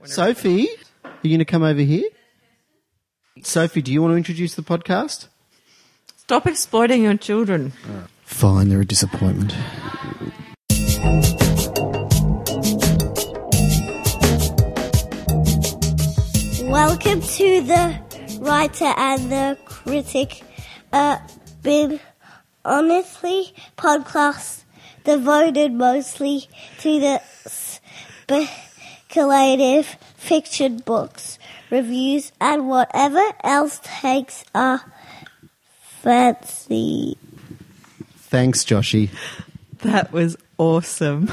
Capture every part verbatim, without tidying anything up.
Sophie, are you going to come over here? Sophie, do you want to introduce the podcast? Stop exploiting your children. Oh. Fine, they're a disappointment. Welcome to the Writer and the Critic, uh, been honestly podcast devoted mostly to the speculative fiction books, reviews, and whatever else takes our fancy. Thanks, Joshy. That was awesome.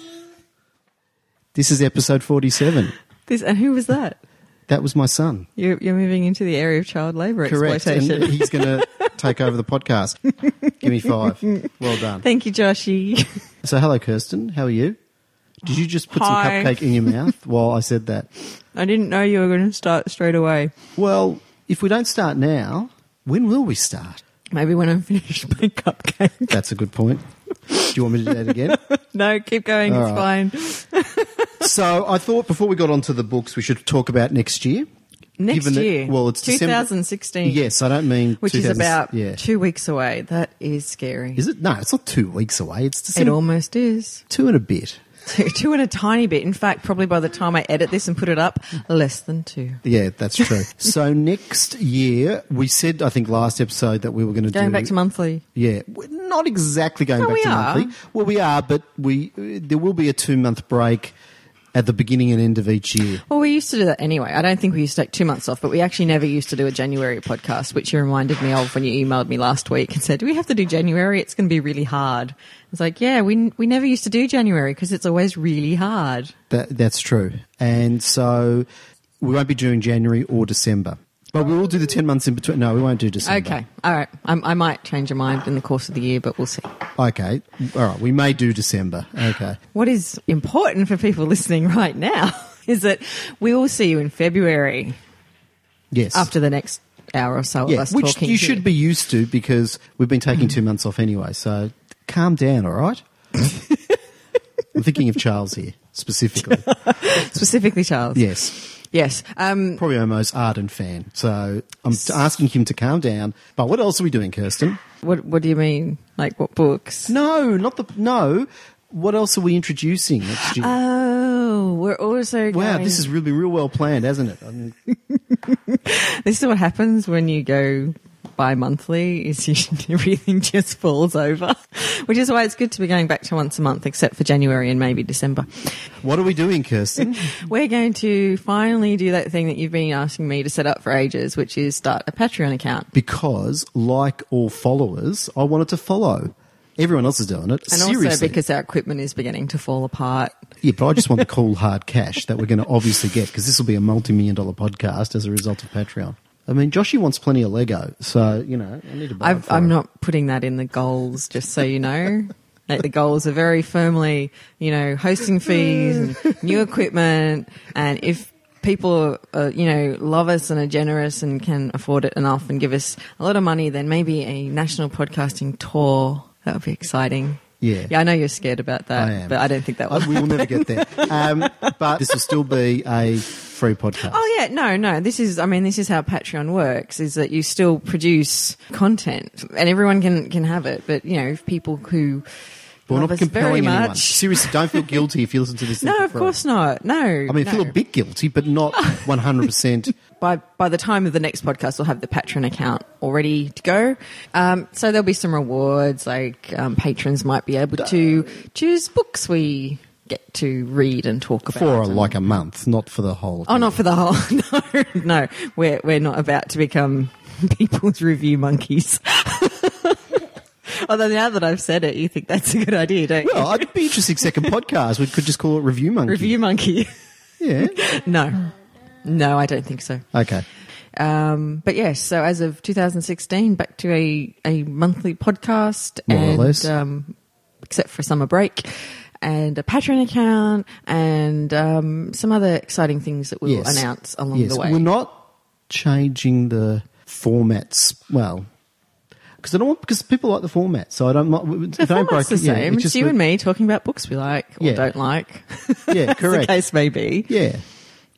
This is episode forty-seven. This and who was that? That was my son. You're, you're moving into the area of child labour exploitation. Correct, and he's going to take over the podcast. Give me five. Well done. Thank you, Joshy. So, hello, Kirsten. How are you? Did you just put Hi. some cupcake in your mouth while I said that? I didn't know you were going to start straight away. Well, if we don't start now, when will we start? Maybe when I'm finished my cupcake. That's a good point. Do you want me to do that again? No, keep going. All it's right. fine. So I thought before we got onto the books, we should talk about next year. Next Given that- year? well, it's December- twenty sixteen. Yes, I don't mean Which is two thousand about yeah. two weeks away. That is scary. Is it? No, it's not two weeks away. It's It December, almost is. two and a bit. Two, two and a tiny bit. In fact, probably by the time I edit this and put it up, less than two. Yeah, that's true. So next year, we said, I think last episode, that we were going to do... Going back to monthly. Yeah, we're not exactly going No, back we to are. monthly. Well, we are, but we there will be a two-month break at the beginning and end of each year. Well, we used to do that anyway. I don't think we used to take two months off, but we actually never used to do a January podcast, which you reminded me of when you emailed me last week and said, do we have to do January? It's going to be really hard. It's like, yeah, we we never used to do January because it's always really hard. That That's true. And so we won't be doing January or December. But we will do the ten months in between. No, we won't do December. Okay. All right. I, I might change your mind in the course of the year, but we'll see. Okay. All right. We may do December. Okay. What is important for people listening right now is that we will see you in February Yes. after the next hour or so of yeah, us which talking you here. should be used to because we've been taking two months off anyway. So calm down, all right? I'm thinking of Charles here, specifically. Specifically, Charles. Yes. Yes. Um, Probably our most ardent fan. So I'm t- asking him to calm down. But what else are we doing, Kirsten? what What do you mean? Like what books? No, not the... No. What else are we introducing next year? Oh, we're also wow, going... this has really been real well planned, hasn't it? I mean, This is what happens when you go bi-monthly, is you, everything just falls over, which is why it's good to be going back to once a month, except for January and maybe December. what are we doing, Kirsten? We're going to finally do that thing that you've been asking me to set up for ages, which is start a Patreon account. Because, like all followers, I wanted to follow. Everyone else is doing it. And Seriously. also because our equipment is beginning to fall apart. Yeah, but I just want the cool hard cash that we're going to obviously get because this will be a multi-million dollar podcast as a result of Patreon. I mean, Joshy wants plenty of Lego, so, you know, I need to buy it I've, for I'm him. not putting that in the goals, just so you know. Like the goals are very firmly, you know, hosting fees and new equipment. And if people, uh, you know, love us and are generous and can afford it enough and give us a lot of money, then maybe a national podcasting tour. That would be exciting. Yeah. Yeah, I know you're scared about that, I am. but I don't think that will I, we will never get there. Um, but this will still be a free podcast. Oh yeah, no, no. This is, I mean, this is how Patreon works: is that you still produce content, and everyone can can have it. But you know, if people who But we're love not us compelling very anyone. much, Seriously, don't feel guilty if you listen to this. thing no, for of free. course not. No, I mean, no. feel a bit guilty, but not one hundred percent. By by the time of the next podcast, we'll have the Patreon account all ready to go. Um, so there'll be some rewards, like um, patrons might be able to choose books we get to read and talk about. For and- like a month, not for the whole. Oh, not for the whole. No, no, we're we're not about to become people's review monkeys. Although now that I've said it, you think that's a good idea, don't you? Well, I'd be interesting second podcast. We could just call it Review Monkey. Review monkey. Yeah. No, no, I don't think so. Okay. Um, but yes, so as of two thousand sixteen, back to a, a monthly podcast, More or and less. Um, except for summer break, and a Patreon account, and um, some other exciting things that we'll Yes. announce along Yes. the way. We're not changing the formats. Well, because I don't want because people like the format, so I don't. The format's the yeah, same. it's It's just you we- and me talking about books we like or Yeah. don't like. Yeah, As the correct. case may be. Yeah.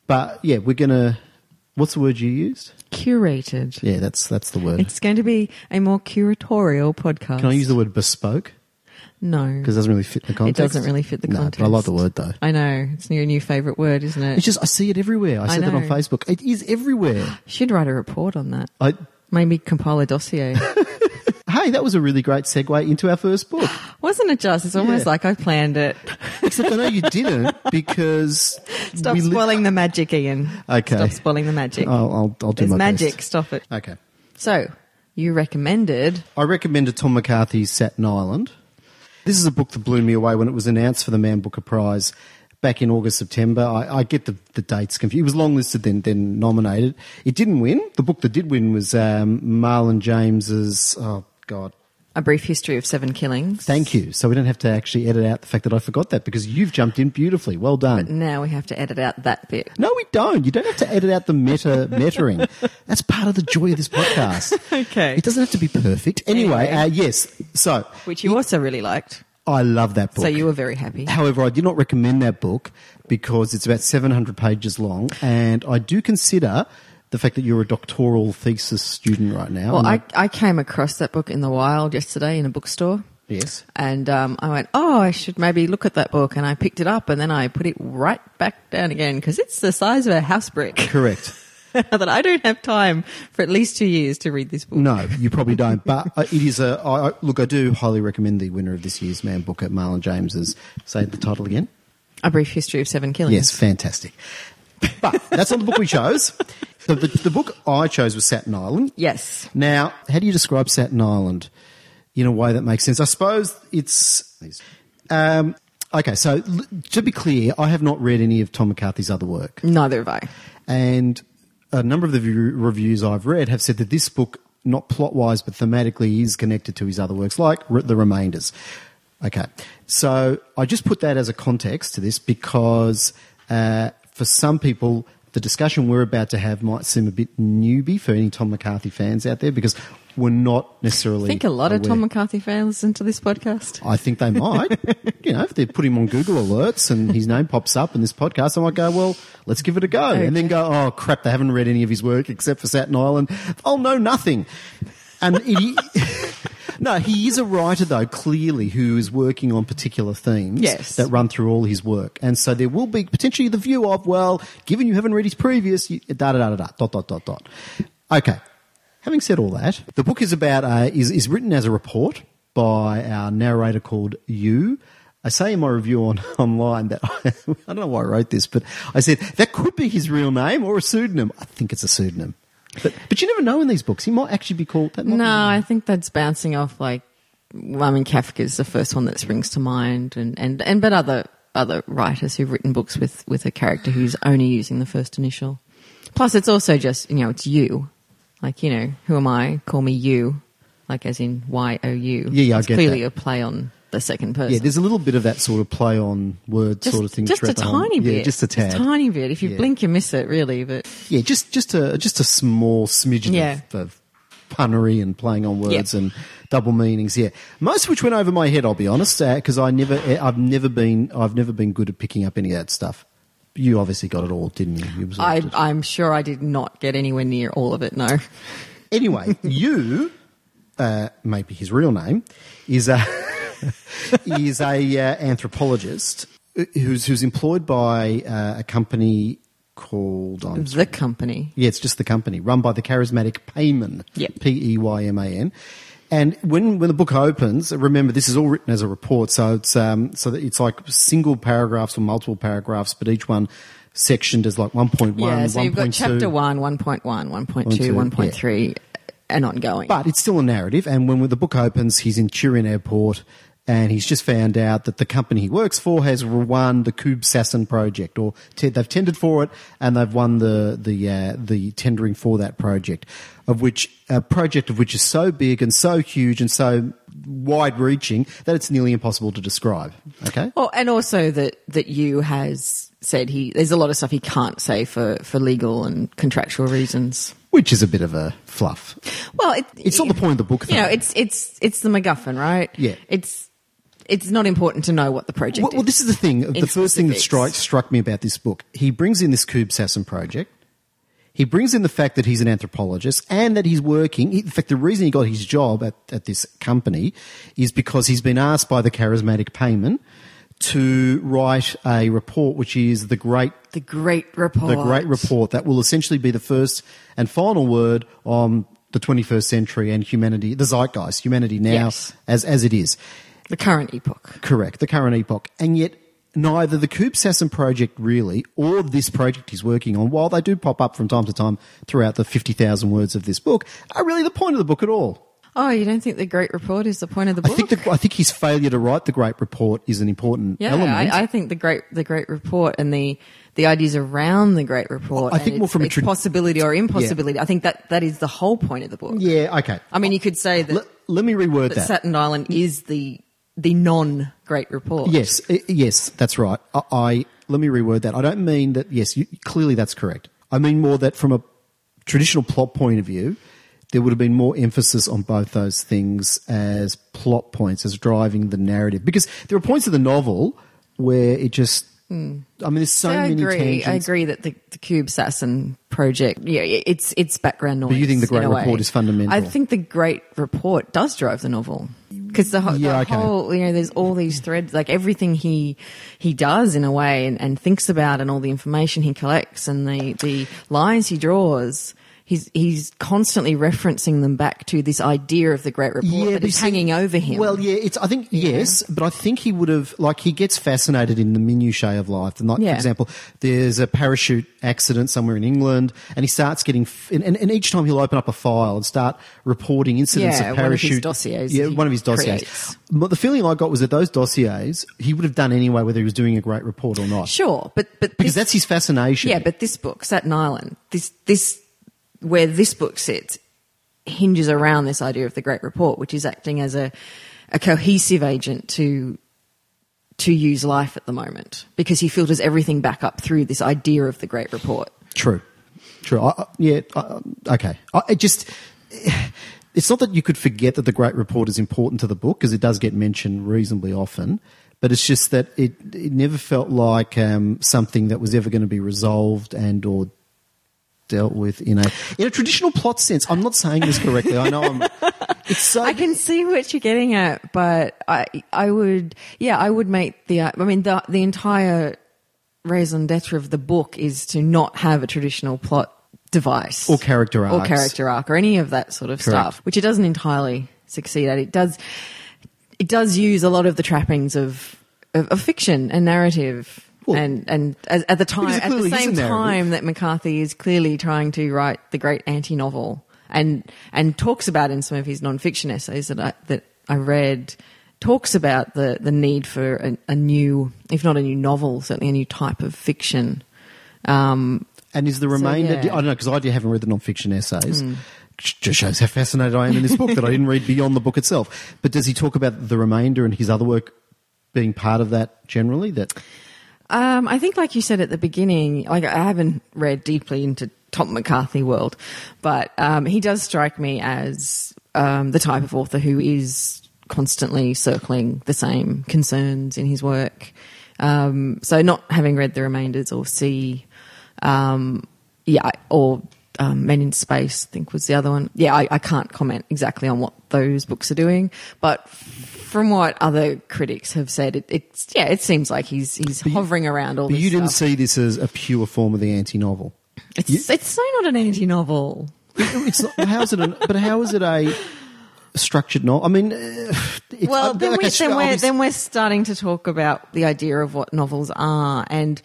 But yeah, we're gonna. What's the word you used? Curated. Yeah, that's that's the word. It's going to be a more curatorial podcast. Can I use the word bespoke? No. Because it doesn't really fit the context. It doesn't really fit the no, context. But I like the word though. I know. It's your new favourite word, isn't it? It's just I see it everywhere. I, I see that on know. Facebook. It is everywhere. You should write a report on that. I, Maybe compile a dossier. hey, that was a really great segue into our first book. Wasn't it just? It's almost Yeah. like I planned it. Except I know you didn't because Stop we li- spoiling the magic, Ian. Okay. Stop spoiling the magic. I'll, I'll, I'll do There's my magic. best. Stop it. Okay. So, you recommended... I recommended Tom McCarthy's Satin Island. This is a book that blew me away when it was announced for the Man Booker Prize back in August, September. I, I get the, the dates confused. It was longlisted, then then nominated. It didn't win. The book that did win was um, Marlon James's. Oh God, A Brief History of Seven Killings. thank you. So we don't have to actually edit out the fact that I forgot that because you've jumped in beautifully. Well done. Now we have to edit out that bit. No, we don't. You don't have to edit out the meta metaing. That's part of the joy of this podcast. Okay. It doesn't have to be perfect. Anyway, Anyway. Uh, yes. So Which you also really liked. I love that book. So you were very happy. However, I did not recommend that book because it's about seven hundred pages long, and I do consider the fact that you're a doctoral thesis student right now. Well, and I, I came across that book in the wild yesterday in a bookstore. yes, And um, I went, oh, I should maybe look at that book. And I picked it up and then I put it right back down again because it's the size of a house brick. correct. That I don't have time for at least two years to read this book. No, you probably don't. But uh, it is a I, I, look. I do highly recommend the winner of this year's Man Booker, Marlon James's. Say the title again. A Brief History of Seven Killings. Yes, fantastic. But that's not the book we chose. The, the, the book I chose was Satin Island. Yes. Now, how do you describe Satin Island in a way that makes sense? I suppose it's... Um, okay, so l- to be clear, I have not read any of Tom McCarthy's other work. Neither have I. And a number of the view- reviews I've read have said that this book, not plot-wise but thematically, is connected to his other works, like R- The Remainders. Okay, so I just put that as a context to this because uh, for some people, the discussion we're about to have might seem a bit newbie for any Tom McCarthy fans out there because we're not necessarily I think a lot of aware. Tom McCarthy fans listen to this podcast. I think they might. You know, if they put him on Google Alerts and his name pops up in this podcast, I might go, well, let's give it a go. Okay. And then go, oh, crap, they haven't read any of his work except for Satin Island. I'll know nothing. And it, no, he is a writer, though, clearly, who is working on particular themes Yes. that run through all his work. And so there will be potentially the view of, well, given you haven't read his previous, you, da da da da da, dot, dot, dot, dot. Okay. Having said all that, the book is about uh, is is written as a report by our narrator called Yu. I say in my review on online that I, I don't know why I wrote this, but I said that could be his real name or a pseudonym. I think it's a pseudonym, but but you never know in these books. He might actually be called that. might No, be- I think that's bouncing off like, well, I mean, Kafka's the first one that springs to mind, and, and, and but other other writers who've written books with, with a character who's only using the first initial. Plus, it's also just, you know, it's you. Like, you know, who am I? Call me you. Like, as in Y O U. Yeah, yeah, I it's get clearly that. a play on the second person. Yeah, there's a little bit of that sort of play on word just, sort of thing. Just a thread on. tiny bit. Yeah, just a tad. Just a tiny bit. If you Yeah. blink, you miss it, really. But Yeah, just just a just a small smidgen Yeah. of, of punnery and playing on words Yeah. and double meanings. Yeah, most of which went over my head. I'll be honest, because I never, I've never been, I've never been good at picking up any of that stuff. You obviously got it all, didn't you? You absorbed I, it. I'm sure I did not get anywhere near all of it, no. Anyway, you, uh, maybe his real name, is a is a uh, anthropologist who's who's employed by uh, a company called um, The company. yeah, it's just the company run by the charismatic Peyman, Yep. P E Y M A N. And when when the book opens, remember this is all written as a report, so it's um so that it's like single paragraphs or multiple paragraphs, but each one sectioned as like one point one, Yeah, so you've got one point two. chapter one, one point one, one point two, two, one point three, and ongoing. But it's still a narrative, and when the book opens, he's in Turin Airport, and he's just found out that the company he works for has won the Cube Sasson project, or te- they've tendered for it, and they've won the the uh, the tendering for that project, of which a project of which is so big and so huge and so wide-reaching that it's nearly impossible to describe. Okay. Oh, and also that that you has said he there's a lot of stuff he can't say for, for legal and contractual reasons. Which is a bit of a fluff. Well, it, It's not the point of the book, You know, though. it's it's it's the MacGuffin, right? Yeah. It's it's not important to know what the project Well, is. well, this is the thing. The first thing that specifics. stri- struck me about this book, he brings in this Cube Sasson project. He brings in the fact that he's an anthropologist and that he's working. In fact, the reason he got his job at, at this company is because he's been asked by the charismatic Payman to write a report, which is the great, The Great Report. the great report that will essentially be the first and final word on the twenty-first century and humanity, the zeitgeist, humanity now Yes. as as it is. The current epoch. Correct, the current epoch. And yet neither the Cube Sasson project really or this project he's working on, while they do pop up from time to time throughout the fifty thousand words of this book, are really the point of the book at all. Oh, you don't think the Great Report is the point of the book? I think the, I think his failure to write the Great Report is an important yeah, element. I, I think the Great the Great Report and the the ideas around the Great Report. I think and more its, from a its trad- possibility or impossibility. I think that that is the whole point of the book. yeah, okay. I mean, you could say that, Let, let me reword that that. Satin Island is the the non Great Report. Yes, i- yes, that's right. I, I let me reword that. I don't mean that. Yes, you, clearly that's correct. I mean more that from a traditional plot point of view, there would have been more emphasis on both those things as plot points, as driving the narrative. Because there are points of the novel where it just. I mean, there's so I many agree. tangents. I agree that the, the Cube Sasson project, yeah, it's it's background noise. But you think the Great in a way. Report is fundamental? I think the Great Report does drive the novel because the, whole, Yeah, the okay. whole, you know, there's all these threads, like everything he he does in a way and, and thinks about, and all the information he collects and the the lines he draws. He's he's constantly referencing them back to this idea of the Great Report that but is see- hanging over him. Well, yeah, it's. I think yes, but I think he would have like he gets fascinated in the minutiae of life. And like, Yeah. for example, there's a parachute accident somewhere in England, and he starts getting. f- And, and, and each time he'll open up a file and start reporting incidents Yeah, of one of his parachute dossiers Yeah, that he one of his dossiers. creates. But the feeling I got was that those dossiers he would have done anyway, whether he was doing a great report or not, Sure, but but because this- that's his fascination. Yeah, but this book, Satin Island, this this where this book sits, hinges around this idea of the Great Report, which is acting as a a cohesive agent to to use life at the moment, because he filters everything back up through this idea of the Great Report. True, true. I, I- yeah, I, okay. I, it just, it's not that you could forget that the Great Report is important to the book, because it does get mentioned reasonably often, but it's just that it, it never felt like um, something that was ever going to be resolved and or dealt with in a in a traditional plot sense. I'm not saying this correctly. I know I'm. It's so. I can see what you're getting at, but I I would yeah I would make the I mean the the entire raison d'etre of the book is to not have a traditional plot device Or character or arcs. character arc or any of that sort of Correct. stuff, which it doesn't entirely succeed at. It does it does use a lot of the trappings of of, of fiction and narrative. Well, and and as, at the time, because it at the clearly is a same narrative. time that McCarthy is clearly trying to write the great anti-novel, and and talks about in some of his non-fiction essays that I that I read, talks about the the need for a, a new, if not a new novel, certainly a new type of fiction. Um, And is the remainder? yeah. I don't know, because I haven't read the non-fiction essays. Just shows how fascinated I am in this book that I didn't read beyond the book itself. But does he talk about the remainder and his other work being part of that generally? That Um, I think, like you said at the beginning, like I haven't read deeply into Tom McCarthy world, but um, he does strike me as um, the type of author who is constantly circling the same concerns in his work. Um, so, not having read the remainders or see, um, yeah, or um, Men in Space, I think was the other one. Yeah, I, I can't comment exactly on what those books are doing, but from what other critics have said, it, it's yeah, it seems like he's he's hovering around all but this you didn't stuff. see this as a pure form of the anti-novel. It's it's so not an anti-novel. It's not, how is it? An, but how is it a structured novel? I mean, uh, it's, Well, uh, then, okay, we, sure, then, we're, obviously- then we're starting to talk about the idea of what novels are, and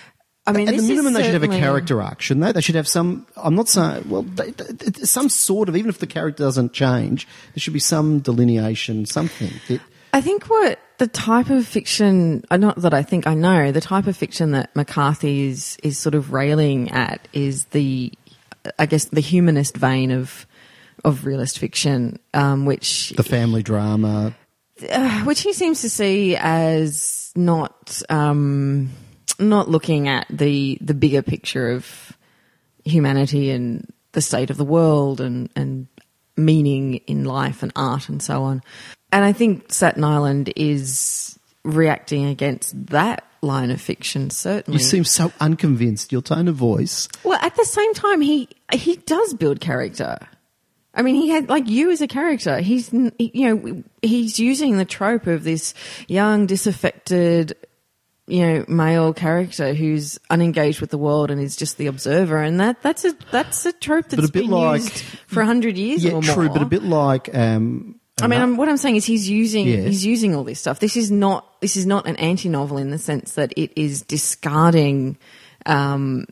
I mean, at the this is minimum, they should have a certainly- character arc, shouldn't they? They should have some. I'm not saying well, they, they, some sort of, even if the character doesn't change, there should be some delineation, something. It, I think what the type of fiction, uh, not that I think I know, the type of fiction that McCarthy is is sort of railing at is the, I guess, the humanist vein of of realist fiction, um, which the family drama. uh, which he seems to see as not um, not looking at the the bigger picture of humanity and the state of the world and and meaning in life and art and so on. And I think Staten Island is reacting against that line of fiction, certainly. You seem so unconvinced. Your tone of voice. Well, at the same time, he he does build character. I mean, he had, like, you as a character. He's, you know, he's using the trope of this young, disaffected, you know, male character who's unengaged with the world and is just the observer, and that that's a that's a trope that's but a bit been like, used for a hundred years yeah, or true, more. but a bit like. Um, I mean, I'm, what I'm saying is he's using Yeah. he's using all this stuff. This is not this is not an anti-novel in the sense that it is discarding um,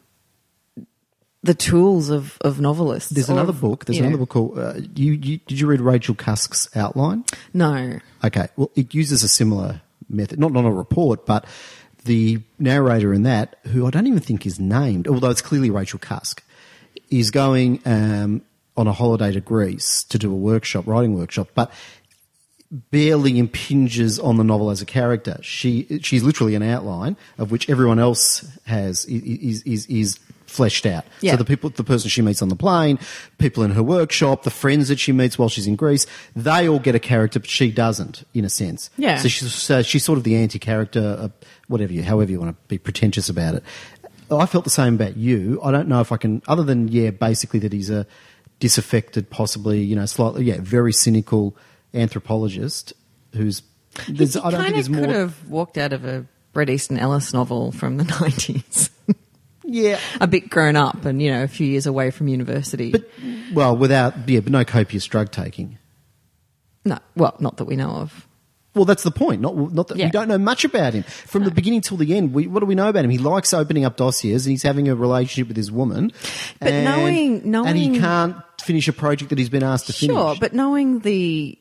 the tools of, of novelists. There's or another of, book. There's you know- another book called. Uh, you, you did you read Rachel Cusk's Outline? No. Okay, well, it uses a similar method, not not a report, but the narrator in that, who I don't even think is named, although it's clearly Rachel Cusk, is going um, on a holiday to Greece to do a workshop, writing workshop, but barely impinges on the novel as a character. She she's literally an outline of which everyone else has is is is fleshed out. Yeah. So the people, the person she meets on the plane, people in her workshop, the friends that she meets while she's in Greece, they all get a character, but she doesn't, in a sense. Yeah. So she's so she's sort of the anti-character, uh, whatever you, however you want to be pretentious about it. I felt the same about you. I don't know if I can, other than yeah, basically that he's a disaffected, possibly you know, slightly yeah, very cynical anthropologist who's. There's, He I don't think kind there's of more. could have walked out of a Bret Easton Ellis novel from the nineties. Yeah, A bit grown up and, you know, a few years away from university. but well, without yeah, but no copious drug taking. no, well, not that we know of. Well, that's the point. Not, not that Yeah. we don't know much about him from the beginning till the end. We, what do we know about him? He likes opening up dossiers, and he's having a relationship with his woman. But and, knowing- knowing- and he can't finish a project that he's been asked to finish. Sure, but knowing the,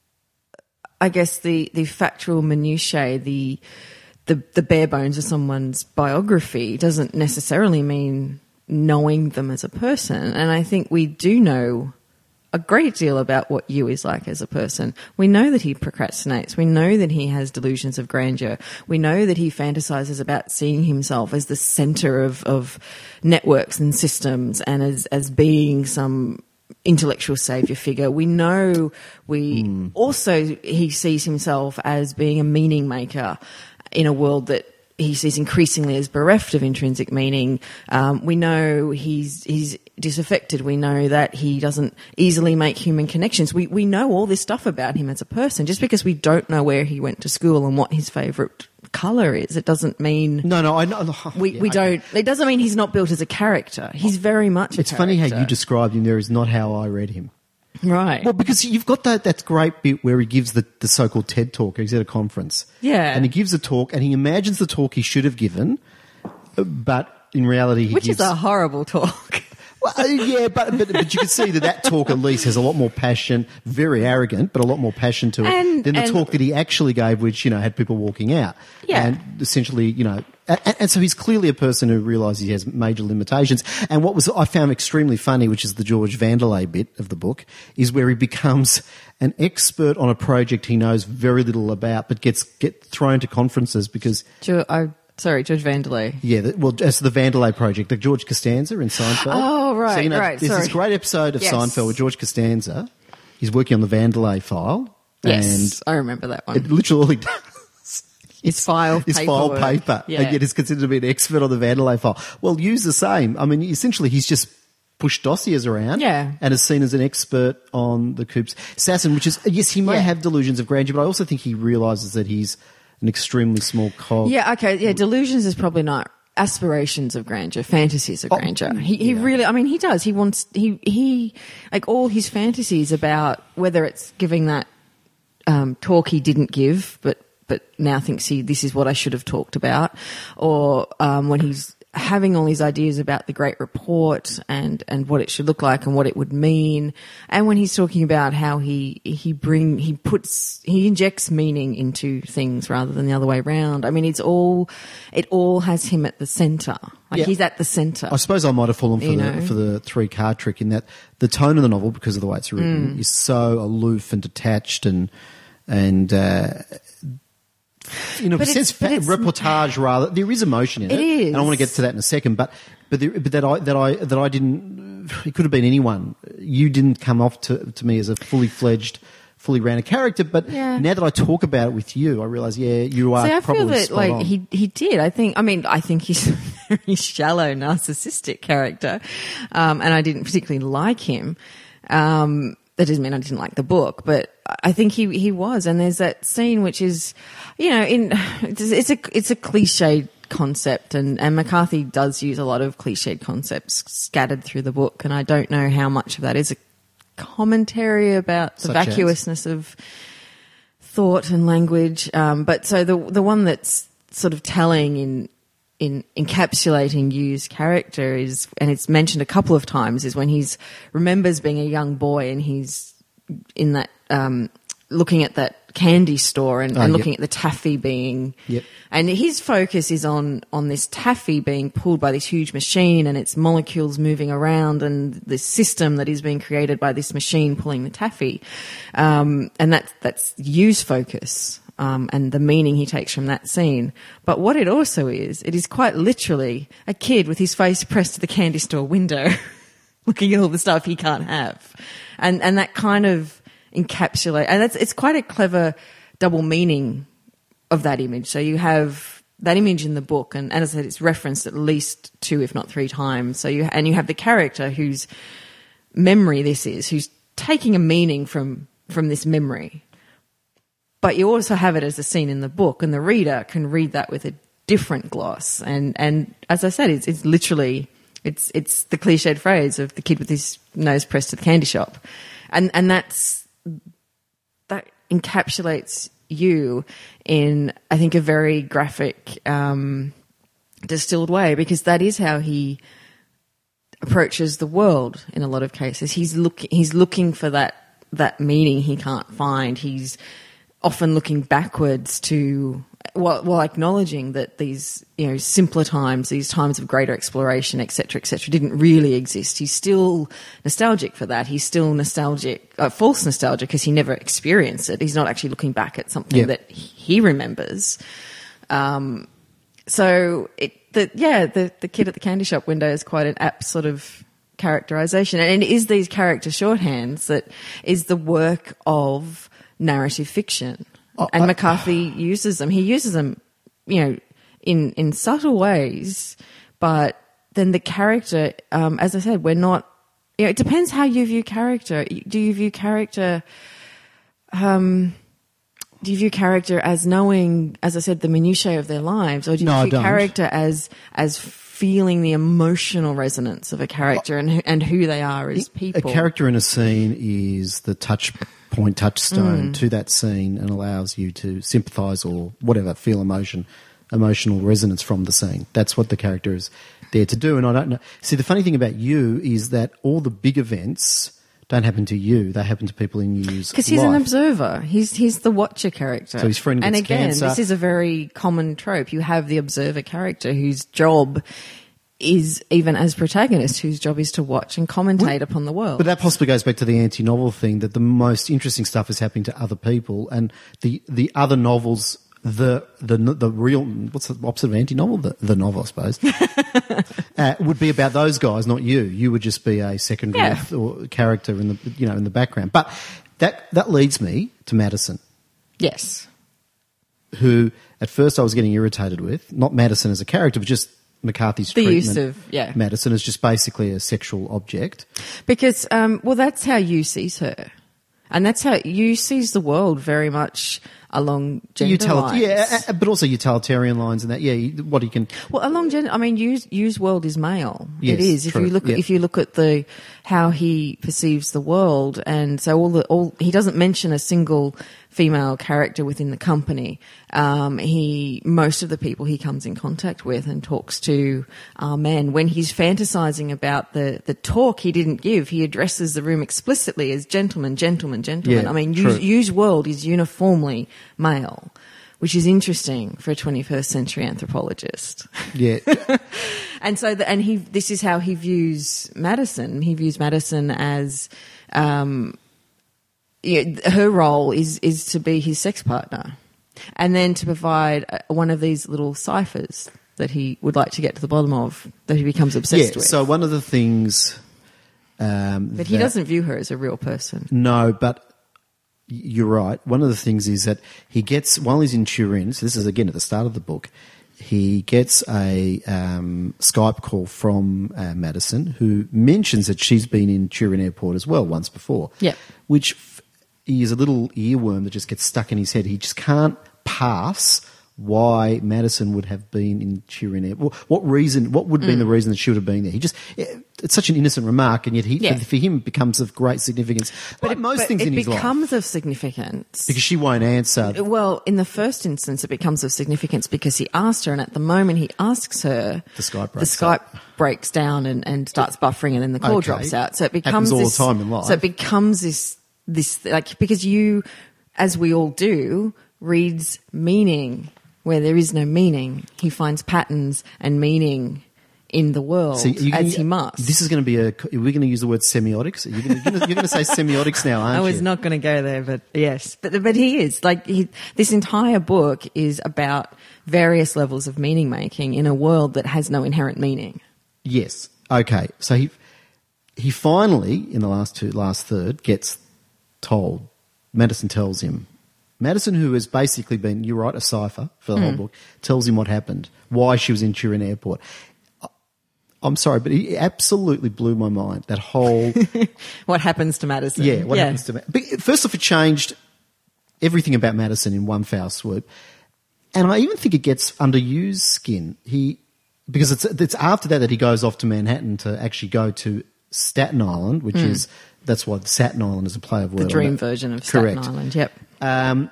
I guess the the factual minutiae, the the the bare bones of someone's biography doesn't necessarily mean knowing them as a person. And I think we do know a great deal about what Yu is like as a person. We know that he procrastinates. We know that he has delusions of grandeur. We know that he fantasizes about seeing himself as the center of, of networks and systems and as, as being some intellectual savior figure. We know we Mm. also he sees himself as being a meaning maker in a world that he sees increasingly as bereft of intrinsic meaning. Um, we know he's he's disaffected. We know that he doesn't easily make human connections. We we know all this stuff about him as a person. Just because we don't know where he went to school and what his favourite colour is, it doesn't mean No, no, I know. we yeah, we okay. don't. It doesn't mean he's not built as a character. He's very much. A It's funny how you character. described him there is not how I read him. right. Well, because you've got that, that great bit where he gives the, the so-called TED talk. He's at a conference. Yeah. And he gives a talk and he imagines the talk he should have given, but in reality he Which gives... is a horrible talk. Well, uh, yeah, but, but but you can see that that talk at least has a lot more passion, very arrogant, but a lot more passion to it And- than the and- talk that he actually gave, which, you know, had people walking out. Yeah. And essentially, you know, and, and so he's clearly a person who realises he has major limitations. And what was I found extremely funny, which is the George Vanderlei bit of the book, is where he becomes an expert on a project he knows very little about, but gets get thrown to conferences because... George, I, sorry, George Vanderlei. Yeah, the, well, as the Vanderlei project, the George Costanza in Seinfeld. Oh, right, So, you know, right, there's this sorry. great episode of Yes. Seinfeld with George Costanza. He's working on the Vanderlei file. Yes, I remember that one. And it literally all he does His file is file paperwork. paper. Yeah. And yet he's considered to be an expert on the Vanderlei file. Well, use the same. I mean, essentially he's just pushed dossiers around Yeah. and is seen as an expert on the Coops assassin, which is, yes, he may Yeah. have delusions of grandeur, but I also think he realises that he's an extremely small cog. Yeah, okay, yeah, delusions is probably not aspirations of grandeur, fantasies of Oh, grandeur. He he yeah. really, I mean, he does. He wants, he, he, like all his fantasies about whether it's giving that um, talk he didn't give, but, but now thinks he, this is what I should have talked about, or um, when he's having all these ideas about the Great Report and, and what it should look like and what it would mean. And when he's talking about how he, he bring, he puts, he injects meaning into things rather than the other way around. I mean, it's all, it all has him at the centre. Like Yeah. he's at the centre. I suppose I might have fallen for You the know. for the three card trick in that the tone of the novel, because of the way it's written, Mm. is so aloof and detached and and uh, in a But sense it's- but it's- reportage rather. There is emotion in it. It is. and I want to get to that in a second. But but there, but that I that I that I didn't it could have been anyone. You didn't come off to, to me as a fully fledged, fully rounded character, but Yeah. now that I talk about it with you, I realise, yeah, you are See, I probably feel that spot like on. he he did. I think. I mean, I think he's a very shallow, narcissistic character, um, and I didn't particularly like him. Um, that doesn't mean I didn't like the book, but I think he he was. And there's that scene which is, you know, in it's, it's a it's a cliched concept, and and McCarthy does use a lot of cliched concepts scattered through the book, and I don't know how much of that is a commentary about the Such as? vacuousness of thought and language. Um, but so the the one that's sort of telling in in encapsulating Yu's character is, and it's mentioned a couple of times, is when he's remembers being a young boy and he's in that um, looking at that candy store and, Oh, and yep. looking at the taffy being, Yep. and his focus is on on this taffy being pulled by this huge machine and its molecules moving around and this system that is being created by this machine pulling the taffy, um, and that's that's Yu's focus. Um, and the meaning he takes from that scene. But what it also is, it is quite literally a kid with his face pressed to the candy store window looking at all the stuff he can't have. And and that kind of encapsulate, and that's it's quite a clever double meaning of that image. So you have that image in the book, and, and as I said, it's referenced at least two, if not three times. So you and you have the character whose memory this is, who's taking a meaning from from this memory. But you also have it as a scene in the book, and the reader can read that with a different gloss. And, and as I said, it's, it's literally, it's, it's the cliched phrase of the kid with his nose pressed to the candy shop. And, and that's, that encapsulates you in, I think, a very graphic, um, distilled way, because that is how he approaches the world in a lot of cases. He's looking, he's looking for that, that meaning he can't find. He's often looking backwards to, while, while acknowledging that these, you know, simpler times, these times of greater exploration, et cetera, et cetera, didn't really exist. He's still nostalgic for that. He's still nostalgic, uh, false nostalgia, because he never experienced it. He's not actually looking back at something Yeah. that he remembers. Um, so it, the, yeah, the, the kid at the candy shop window is quite an apt sort of characterization. And it is these character shorthands that is the work of narrative fiction. Oh, and I- McCarthy uses them. He uses them, you know, in, in subtle ways, but then the character, um, as I said, we're not, you know, it depends how you view character. Do you view character, um, do you view character as knowing, as I said, the minutiae of their lives, or do you No, I view don't. character as, as feeling the emotional resonance of a character and who, and who they are as people? A character in a scene is the touch point, touchstone Mm. to that scene, and allows you to sympathise or whatever, feel emotion, emotional resonance from the scene. That's what the character is there to do. And I don't know. See, the funny thing about you is that all the big events don't happen to you; they happen to people in Yu's Because he's life. an observer. He's he's the watcher character. So his friend and gets again, cancer. this is a very common trope. You have the observer character whose job is, even as protagonist, whose job is to watch and commentate upon the world. But that possibly goes back to the anti-novel thing, that the most interesting stuff is happening to other people, and the the other novels, the the the real, what's the opposite of anti-novel? The, the novel, I suppose, uh, would be about those guys, not you. You would just be a secondary Yeah. th- or character in the you know in the background. But that that leads me to Madison, Yes. who at first I was getting irritated with, not Madison as a character, but just McCarthy's The treatment. use of- yeah. Madison as just basically a sexual object. Because, um, well, that's how you sees her. And that's how you sees the world, very much along gender Util- lines. yeah, uh, but also utilitarian lines and that. Yeah, you- what he can. Well, along gender, I mean, Yu's, Yu's world is male. Yes, it is. If true, you look, yeah. if you look at the how he perceives the world, and so all the all he doesn't mention a single female character within the company. Um, he most of the people he comes in contact with and talks to are men. When he's fantasizing about the the talk he didn't give, he addresses the room explicitly as gentlemen, gentlemen, gentlemen. Yeah, I mean, true. Yu's, Yu's world is uniformly male, which is interesting for a twenty-first century anthropologist. Yeah, And so, the, and he, this is how he views Madison. He views Madison as, um, you know, her role is is to be his sex partner, and then to provide uh, one of these little ciphers that he would like to get to the bottom of, that he becomes obsessed yeah. with. So one of the things Um, But he that- doesn't view her as a real person. No, but you're right. One of the things is that he gets, while he's in Turin, so this is again at the start of the book, he gets a um, Skype call from uh, Madison, who mentions that she's been in Turin Airport as well once before. Yep. Which f- is a little earworm that just gets stuck in his head. He just can't pass why Madison would have been in Turin Airport. What reason? What would have been the reason that she would have been there? He just, it's such an innocent remark, and yet he, Yeah. for, for him, it becomes of great significance. But like most but things it in his life. becomes of significance. Because she won't answer. Well, in the first instance, it becomes of significance because he asked her, and at the moment he asks her, The Skype the breaks Skype breaks down and, and starts buffering, and then the call Okay. drops out. So it Happens becomes all the this, time in life. So it becomes this this like because you, as we all do, reads meaning where there is no meaning. He finds patterns and meaning in the world So you- as you- he must. This is going to be a. We're going to use the word semiotics. You're going to, you're going to say semiotics now, aren't I was you? not going to go there, but yes, but but he is like he, this entire book is about various levels of meaning making in a world that has no inherent meaning. Yes. Okay. So he he finally, in the last two, last third, gets told. Madison tells him. Madison, who has basically been, you're right, a cipher for the whole book, tells him what happened, why she was in Turin Airport. I- I'm sorry, but it absolutely blew my mind. That whole, What happens to Madison? yeah, what happens to Ma- but First off, it changed everything about Madison in one foul swoop, and I even think it gets under Yu's skin. He because it's it's after that that he goes off to Manhattan to actually go to Staten Island, which is that's why Staten Island is a play of word. The on dream that. version of Staten Correct. Island. Yep. Um,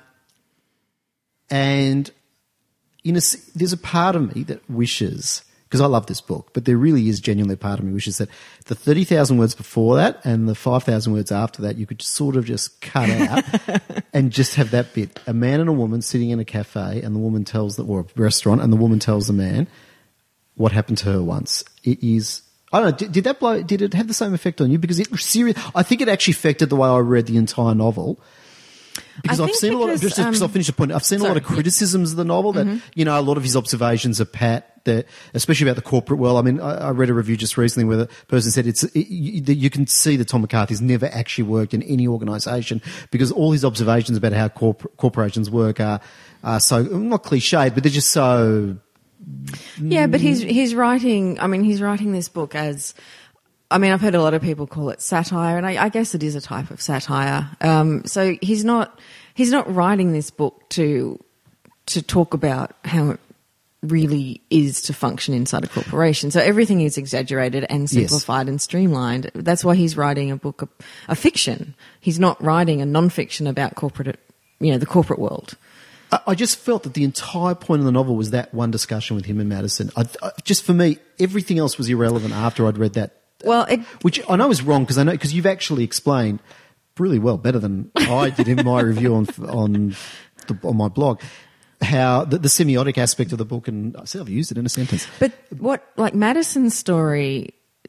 and in a, s- there's a part of me that wishes, because I love this book, but there really is genuinely a part of me wishes that the thirty thousand words before that and the five thousand words after that you could just sort of just cut out and just have that bit. A man and a woman sitting in a cafe, and the woman tells the, or a restaurant, and the woman tells the man what happened to her once. It is... I don't know. Did, did that blow? Did it have the same effect on you? Because it was serious. I think it actually affected the way I read the entire novel. Because I I've think seen a lot of, because, just, just I'll um, finish the point. I've seen a lot sorry, of criticisms of the novel that, you know, a lot of his observations are pat, that, especially about the corporate world. I mean, I, I read a review just recently where the person said it's, it, you, that you can see that Tom McCarthy's never actually worked in any organisation because all his observations about how corp- corporations work are, are so, not cliched, but they're just so, Yeah, but he's he's writing. I mean, he's writing this book as. I mean, I've heard a lot of people call it satire, and I, I guess it is a type of satire. Um, so he's not he's not writing this book to to talk about how it really is to function inside a corporation. So everything is exaggerated and simplified and streamlined. That's why he's writing a book, of, a fiction. He's not writing a non-fiction about corporate, you know, the corporate world. I, I just felt that the entire point of the novel was that one discussion with him and Madison. I, I, just for me, everything else was irrelevant after I'd read that. Well, it, Which I know is wrong because I know because you've actually explained really well, better than I did in my review on on the, on my blog, how the, the semiotic aspect of the book, and I said I've used it in a sentence. But what, like Madison's story,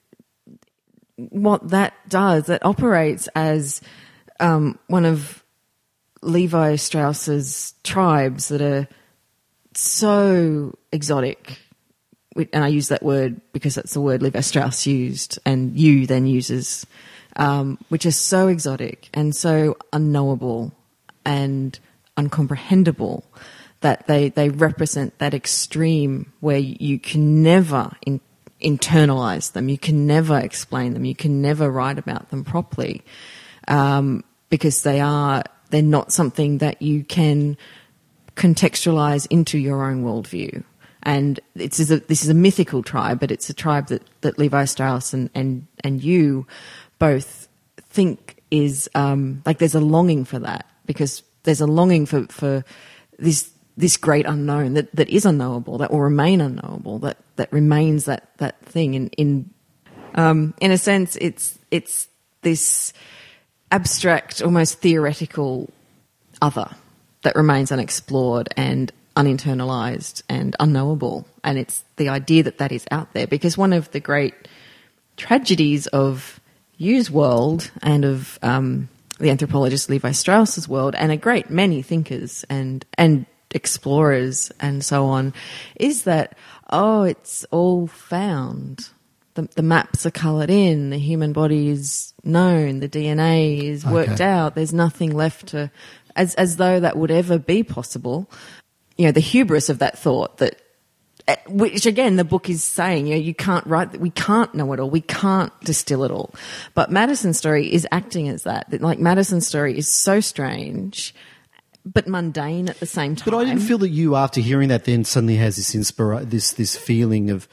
what that does, that operates as um, one of Levi Strauss's tribes that are so exotic. And I use that word because that's the word Levi Strauss used, and you then uses, um, which is so exotic and so unknowable and uncomprehendable that they, they represent that extreme where you can never in, internalize them, you can never explain them, you can never write about them properly, um, because they are they're not something that you can contextualize into your own worldview. And it's a, this is a mythical tribe, but it's a tribe that, that Levi Strauss and, and, and you both think is um, like there's a longing for that, because there's a longing for, for this this great unknown that, that is unknowable, that will remain unknowable, that, that remains that, that thing. In in um, in a sense, it's it's this abstract, almost theoretical other that remains unexplored and uninternalized and unknowable, and it's the idea that that is out there. Because one of the great tragedies of Yu's world and of um, the anthropologist Levi Strauss's world, and a great many thinkers and and explorers and so on, is that oh, it's all found. the, the maps are coloured in, the human body is known, the D N A is worked Okay. out. There's nothing left to, as as though that would ever be possible. You know, the hubris of that thought that, uh, which again the book is saying, you know, you can't write, we can't know it all, we can't distill it all. But Madison's story is acting as that. That, like, Madison's story is so strange, but mundane at the same time. But I didn't feel that you, after hearing that, then suddenly has this inspira- this this feeling of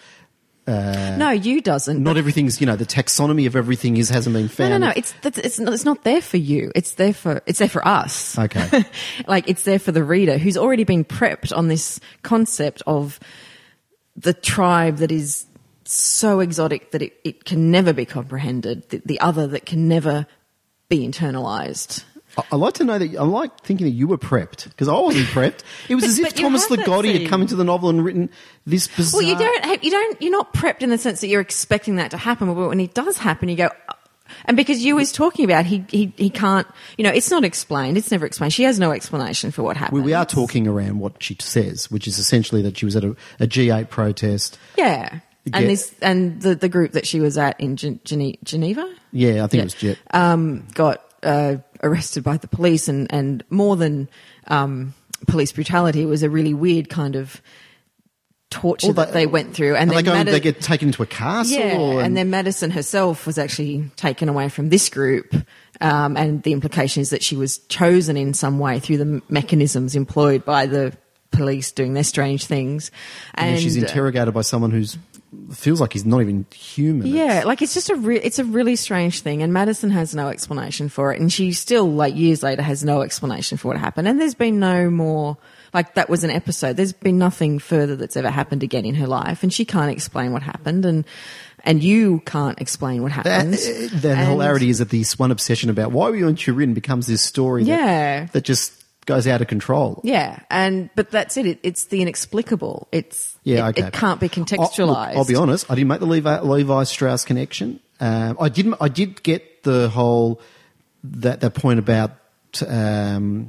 no, you doesn't. not everything's, you know, the taxonomy of everything is hasn't been No, found. no, no. It's that's, it's not, it's not there for you. It's there for it's there for us. Okay. Like, it's there for the reader who's already been prepped on this concept of the tribe that is so exotic that it, it can never be comprehended. The, the other that can never be internalized. I, I like to know that I like thinking that you were prepped, because I wasn't prepped. It was But- as if but you Thomas have that Ligotti had scene. come into the novel and written this bizarre. Well, you don't have, you don't you're not prepped in the sense that you're expecting that to happen, but when it does happen, you go. "Oh." And because you was talking about, he, he he can't, you know, it's not explained. It's never explained. She has no explanation for what happened. We, we are talking around what she says, which is essentially that she was at a, a G eight protest. Yeah. Get- And this and the, the group that she was at in Gen- Gene- Geneva Yeah, I think Yeah. it was Jet. um, got uh, arrested by the police, and, and more than um, police brutality, it was a really weird kind of torture Well, that they went through. And And they, then go, Madi- they get taken into a castle. yeah, and, and then Madison herself was actually taken away from this group, um, and the implication is that she was chosen in some way through the m- mechanisms employed by the police doing their strange things. and And, then she's uh, interrogated by someone who's feels like he's not even human. Yeah, like it's just a re- it's a really strange thing, and Madison has no explanation for it, and she still, like years later, has no explanation for what happened. And there's been no more, like that was an episode. There's been nothing further that's ever happened again in her life, and she can't explain what happened, and and you can't explain what That, happened. the And- hilarity is that this one obsession about why we weren't you written becomes this story that, Yeah. that just goes out of control. Yeah, and but that's it. it it's the inexplicable. It's Yeah, it, okay. it can't be I'll, contextualized. look, I'll be honest. I didn't make the Levi, Levi Strauss connection. Um, I didn't. I did get the whole that that point about. Um,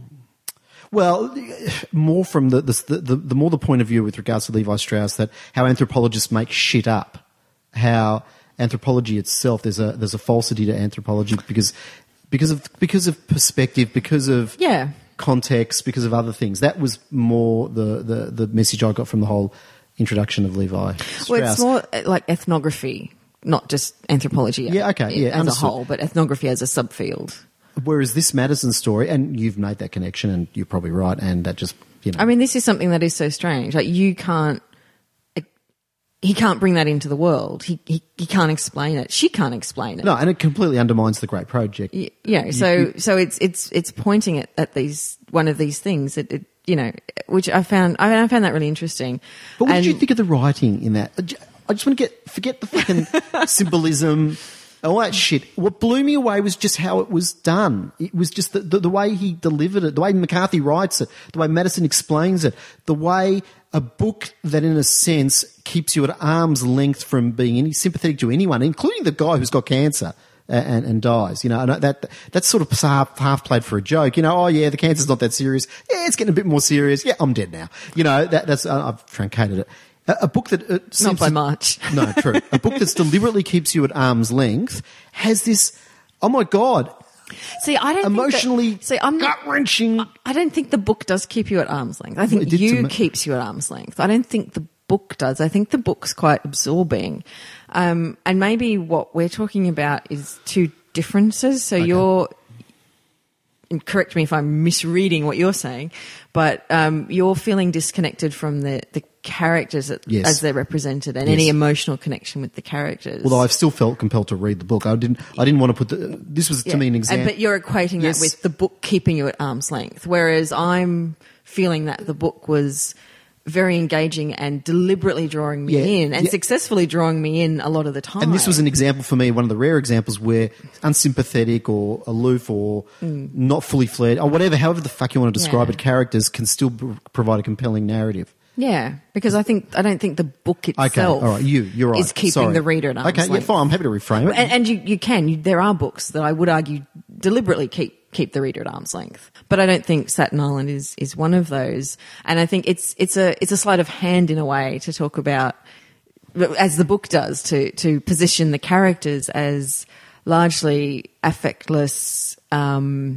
well, more from the, the the the more the point of view with regards to Levi Strauss, that how anthropologists make shit up, how anthropology itself there's a there's a falsity to anthropology because because of because of perspective, because of Yeah. context, because of other things. That was more the, the, the message I got from the whole introduction of Levi Strauss. Well, it's more uh, like ethnography, not just anthropology. Yeah, okay, yeah, as understood. a whole, but ethnography as a subfield. Whereas this Madison story, and you've made that connection, and you're probably right, and that just, you know. I mean, this is something that is so strange. Like, you can't, it, he can't bring that into the world. He, he he can't explain it. She can't explain it. no, and it completely undermines the great project. Y- You know, so you- so it's it's it's pointing at, at these one of these things that it, you know, which I found I, I found that really interesting. But what And- did you think of the writing in that? I just want to get forget the fucking symbolism, all that shit. What blew me away was just how it was done. It was just the, the, the way he delivered it, the way McCarthy writes it, the way Madison explains it, the way a book that, in a sense, keeps you at arm's length from being any sympathetic to anyone, including the guy who's got cancer. And, and dies, you know, and that that's sort of half, half played for a joke, you know. Oh yeah, the cancer's not that serious. Yeah, it's getting a bit more serious. Yeah, I'm dead now. You know, that, that's uh, I've truncated it. A, a book that uh, not seems by to- much. No, true. A book that's deliberately keeps you at arm's length has this. Oh my god, See, I don't emotionally think that, see, I'm not, gut wrenching. I don't think the book does keep you at arm's length. I think Well, it did to you me. keeps you at arm's length. I don't think the book does. I think the book's quite absorbing. Um, and maybe what we're talking about is two differences. So you're, and correct me if I'm misreading what you're saying, but um, you're feeling disconnected from the, the characters as, Yes. as they're represented and Yes. any emotional connection with the characters. Although I've still felt compelled to read the book. I didn't. I didn't want to put the. This was Yeah. to me an And- example. but you're equating Yes. that with the book keeping you at arm's length, whereas I'm feeling that the book was very engaging and deliberately drawing me Yeah, in and yeah. successfully drawing me in a lot of the time. And this was an example for me, one of the rare examples where unsympathetic or aloof or not fully fledged or whatever, however the fuck you want to describe Mm. Yeah. it, characters can still b- provide a compelling narrative. Yeah, because I think I don't think the book itself Okay, all right, you, you're right. is keeping Sorry. the reader at arm's Okay, yeah, length. fine. I'm happy to reframe it. And, and you, you can. You, there are books that I would argue deliberately keep keep the reader at arm's length, but I don't think Staten Island is is one of those. And I think it's it's a it's a sleight of hand in a way to talk about as the book does, to to position the characters as largely affectless. Um,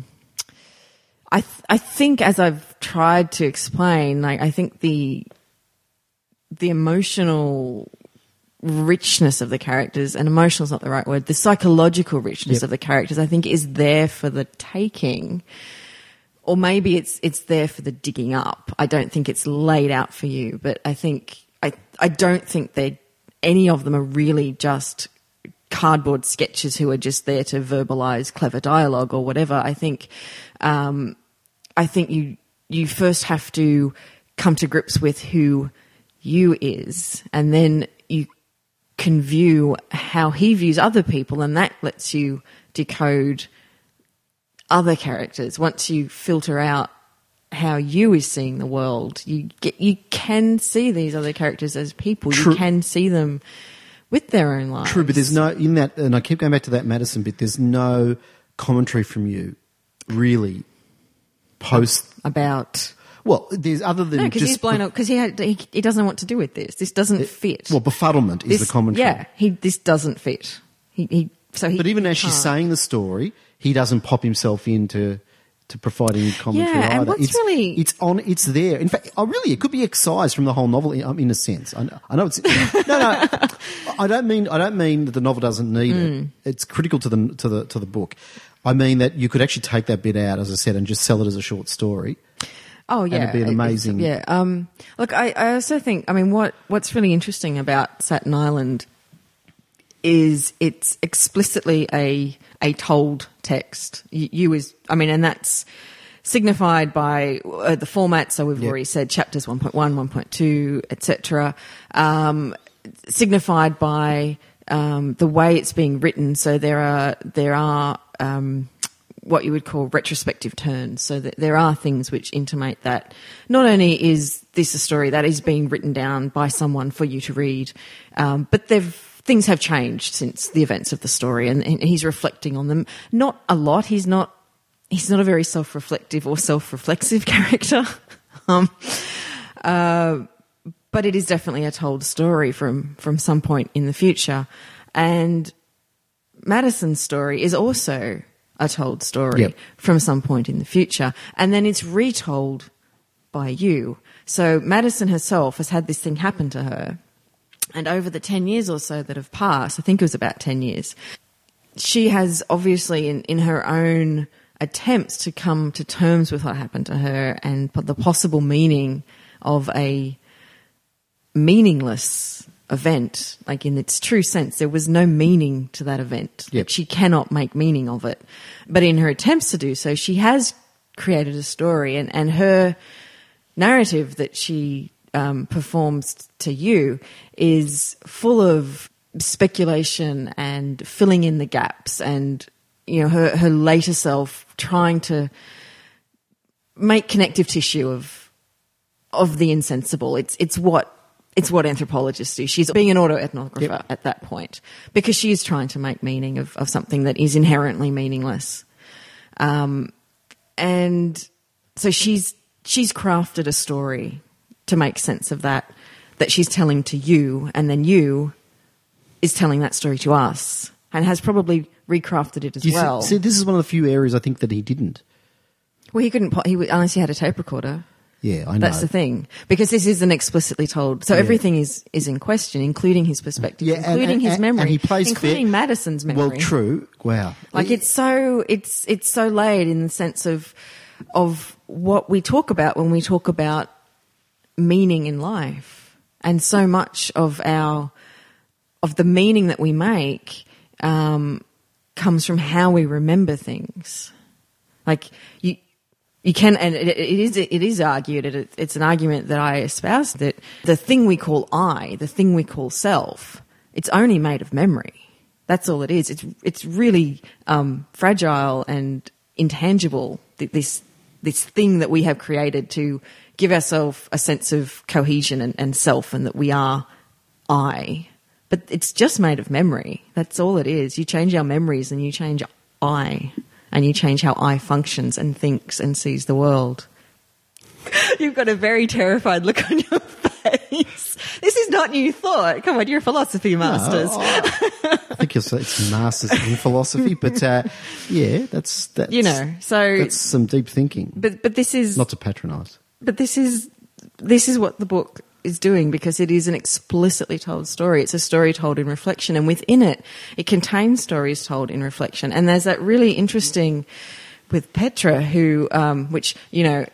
I th- I think, as I've tried to explain, like I think the the emotional richness of the characters, and emotional is not the right word, the psychological richness Yep. of the characters, I think, is there for the taking. Or maybe it's it's there for the digging up. I don't think it's laid out for you, but I think I I don't think they any of them are really just cardboard sketches who are just there to verbalise clever dialogue or whatever. I think um, I think you you first have to come to grips with who you is, and then you can view how he views other people, and that lets you decode other characters. Once you filter out how you is seeing the world, you get you can see these other characters as people. True. You can see them with their own lives. True, but there's no in that, and I keep going back to that Madison bit. There's no commentary from you, really, post. About Well, there's other than no, because just he's blown up because he had he, he doesn't know what to do with this. This doesn't fit. well, befuddlement is this, the commentary. Yeah, he this doesn't fit. He, he so he. But even he as she's can't. saying the story, he doesn't pop himself into to providing commentary Yeah, and either. what's it's, really- it's on, it's there. In fact, oh, really, it could be excised from the whole novel. In, in a sense, I know, I know it's no, no. I don't mean I don't mean that the novel doesn't need Mm. it. It's critical to the to the to the book. I mean that you could actually take that bit out, as I said, and just sell it as a short story. Oh yeah, it'd be an It's- amazing- Yeah. Um, look, I, I also think. I mean, what what's really interesting about Staten Island is it's explicitly a a told text. You, you is, I mean, and that's signified by uh, the format. So we've Yep. already said chapters one point one, one point two, et cetera. Um, signified by um, the way it's being written. So there are there are um, what you would call retrospective turns. So that there are things which intimate that not only is this a story that is being written down by someone for you to read, um, but they've things have changed since the events of the story, and, and he's reflecting on them. Not a lot. He's not. He's not a very self-reflective or self-reflexive character. um, uh, but it is definitely a told story from, from some point in the future. And Madison's story is also a told story Yep. from some point in the future. And then it's retold by you. So Madison herself has had this thing happen to her. And over the ten years or so that have passed, I think it was about ten years, she has obviously in, in her own attempts to come to terms with what happened to her and the possible meaning of a meaningless event, like in its true sense, there was no meaning to that event. Yep. She cannot make meaning of it. But in her attempts to do so, she has created a story, and, and her narrative that she um, performs to you is full of speculation and filling in the gaps, and you know her her later self trying to make connective tissue of of the insensible. It's it's what it's what anthropologists do. She's being an autoethnographer Yep. at that point because she is trying to make meaning of, of something that is inherently meaningless. Um, and so she's she's crafted a story to make sense of that that she's telling to you, and then you is telling that story to us, and has probably recrafted it as You see- well. see, this is one of the few areas I think that he didn't. Well, he couldn't, po- he would- unless he had a tape recorder. Yeah, I know. That's the thing, because this isn't explicitly told. So Yeah. everything is, is in question, including his perspective, Yeah, and- including and- his and- memory, and he plays including fair- Madison's memory. Well, true. Wow. Like it's so it's it's so laid in the sense of of what we talk about when we talk about meaning in life, and so much of our of the meaning that we make um, comes from how we remember things. Like you. You can, and it, it is it is argued, it, it's an argument that I espouse, that the thing we call I, the thing we call self, it's only made of memory. That's all it is. It's it's really um, fragile and intangible, th- this this thing that we have created to give ourselves a sense of cohesion and, and self, and that we are I. But it's just made of memory. That's all it is. You change our memories and you change I. And you change how I functions and thinks and sees the world. You've got a very terrified look on your face. This is not new thought. Come on, you're philosophy masters. No, I, I think it's, it's masters in philosophy, but uh, yeah, that's, that's You know, so that's some deep thinking. but but this is Not to patronise. but this is this is what the book is doing, because it is an explicitly told story. It's a story told in reflection, and within it, it contains stories told in reflection. And there's that really interesting with Petra, who, um, which you know,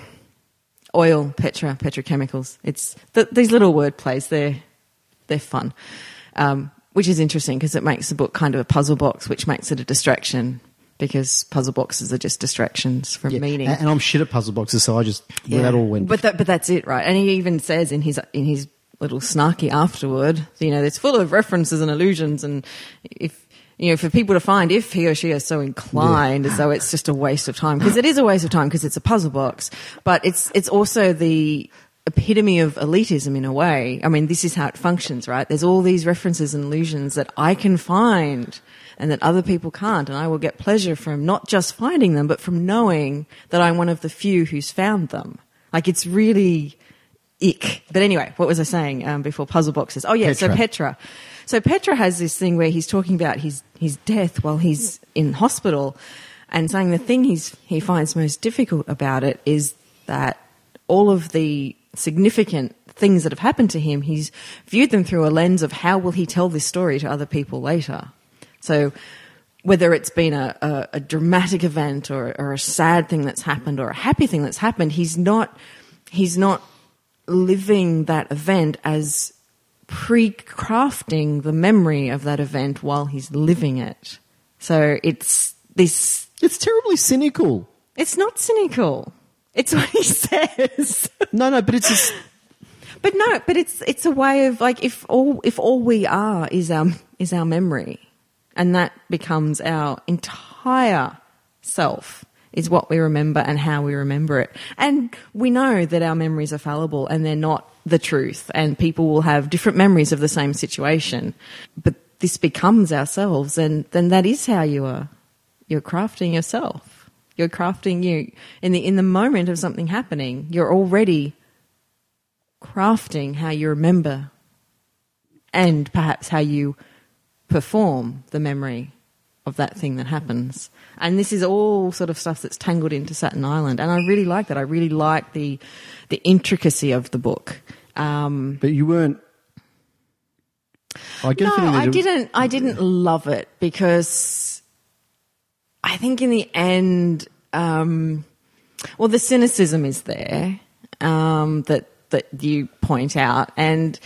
oil, Petra, petrochemicals. It's th- these little word plays. They're they're fun, um, which is interesting because it makes the book kind of a puzzle box, which makes it a distraction. Because puzzle boxes are just distractions from Yeah. meaning. And, and I'm shit at puzzle boxes, so I just, well, that all went. But that, but that's it, right? And he even says in his in his little snarky afterword, you know, it's full of references and allusions, and if you know, for people to find if he or she are so inclined, Yeah. as though it's just a waste of time, because it is a waste of time because it's a puzzle box, but it's it's also the epitome of elitism in a way. I mean, this is how it functions, right? There's all these references and allusions that I can find and that other people can't, and I will get pleasure from not just finding them, but from knowing that I'm one of the few who's found them. Like, it's really ick. But anyway, what was I saying um, before puzzle boxes? Oh, yeah, Petra. so Petra. So Petra has this thing where he's talking about his, his death while he's in hospital, and saying the thing he's, he finds most difficult about it is that all of the significant things that have happened to him, he's viewed them through a lens of how will he tell this story to other people later. So whether it's been a, a, a dramatic event or, or a sad thing that's happened or a happy thing that's happened, he's not he's not living that event as pre-crafting the memory of that event while he's living it. So it's this... It's terribly cynical. It's not cynical. It's what he says. No, no, but it's just... But no, but it's it's a way of, like, if all if all we are is our is our memory, and that becomes our entire self, is what we remember and how we remember it. And we know that our memories are fallible and they're not the truth, and people will have different memories of the same situation. But this becomes ourselves, and then that is how you are. You're crafting yourself. You're crafting you in the in the moment of something happening. You're already crafting how you remember, and perhaps how you perform the memory of that thing that happens. And this is all sort of stuff that's tangled into Satin Island, and I really like that. I really like the the intricacy of the book. Um, But you weren't... I get a no, feeling that I it- didn't. I didn't love it because I think in the end, um, well, the cynicism is there um, that that you point out, and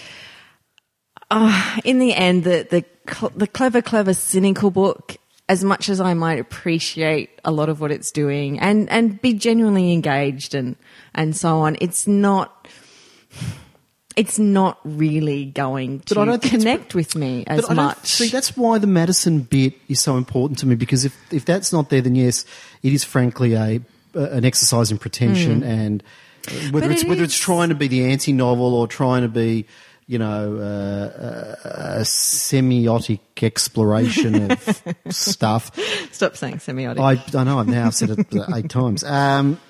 uh, in the end, the the cl- the clever, clever, cynical book, as much as I might appreciate a lot of what it's doing and, and be genuinely engaged and, and so on, it's not it's not really going But I to don't think it's- connect with me as But I don't- much. See, that's why the Madison bit is so important to me, because if, if that's not there, then yes, it is frankly a an exercise in pretension, and whether Hmm. But it's it whether is- it's trying to be the anti-novel or trying to be, you know, uh, a, a semiotic exploration of stuff. Stop saying semiotic. I, I know I've now said it eight times. Um,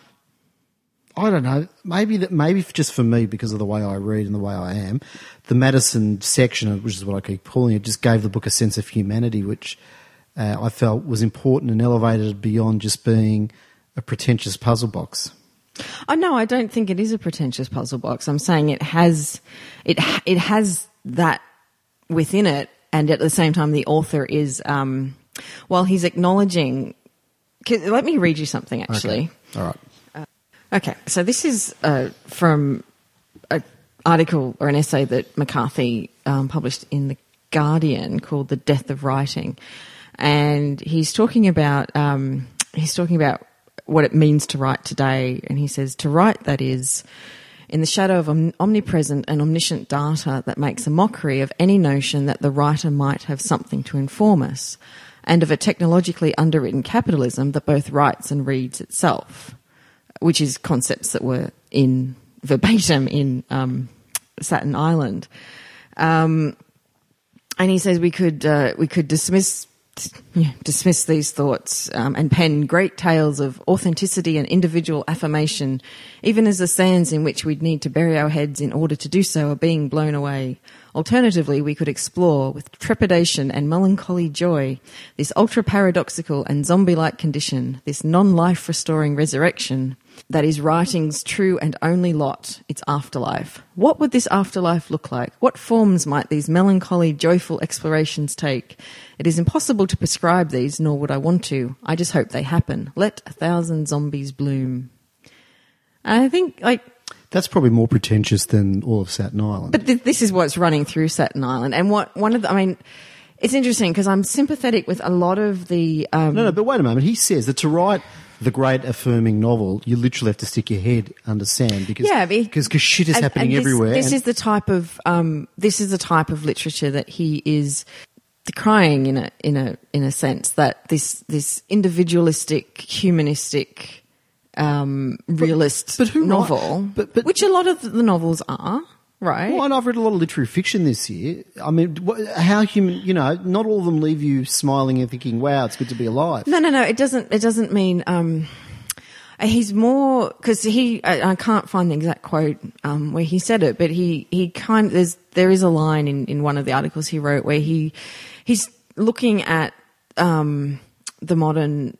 I don't know. Maybe that. Maybe just for me, because of the way I read and the way I am, the Madison section, which is what I keep calling it, just gave the book a sense of humanity, which uh, I felt was important and elevated beyond just being a pretentious puzzle box. Oh no, I don't think it is a pretentious puzzle box. I'm saying it has, it ha- it has that within it, and at the same time, the author is, um, while he's acknowledging. 'Cause let me read you something, actually. Okay. All right. Okay, so this is uh, from an article or an essay that McCarthy um, published in The Guardian called "The Death of Writing," and he's talking about um, he's talking about what it means to write today, and he says to write, that is, in the shadow of om- omnipresent and omniscient data that makes a mockery of any notion that the writer might have something to inform us, and of a technologically underwritten capitalism that both writes and reads itself, which is concepts that were in verbatim in um, Satin Island. Um, and he says we could uh, we could dismiss you know, dismiss these thoughts um, and pen great tales of authenticity and individual affirmation, even as the sands in which we'd need to bury our heads in order to do so are being blown away. Alternatively, we could explore with trepidation and melancholy joy this ultra-paradoxical and zombie-like condition, this non-life restoring resurrection that is writing's true and only lot, its afterlife. What would this afterlife look like? What forms might these melancholy, joyful explorations take? It is impossible to prescribe these, nor would I want to. I just hope they happen. Let a thousand zombies bloom. And I think, like... That's probably more pretentious than all of Staten Island. But th- this is what's running through Staten Island. And what one of the, I mean, it's interesting because I'm sympathetic with a lot of the... Um, no, no, but wait a moment. He says that to write the great affirming novel, you literally have to stick your head under sand because yeah, because shit is and, happening and this, everywhere. This and is the type of um, this is the type of literature that he is decrying in a in a in a sense, that this this individualistic, humanistic, um, realist but who novel, write- but- but- which a lot of the novels are, right? Well, and I've read a lot of literary fiction this year. I mean, wh- how human, you know, not all of them leave you smiling and thinking, wow, it's good to be alive. No, no, no. It doesn't. It doesn't mean. Um, he's more because he. I, I can't find the exact quote um, where he said it, but he he kind. There's there is a line in, in one of the articles he wrote where he he's looking at um, the modern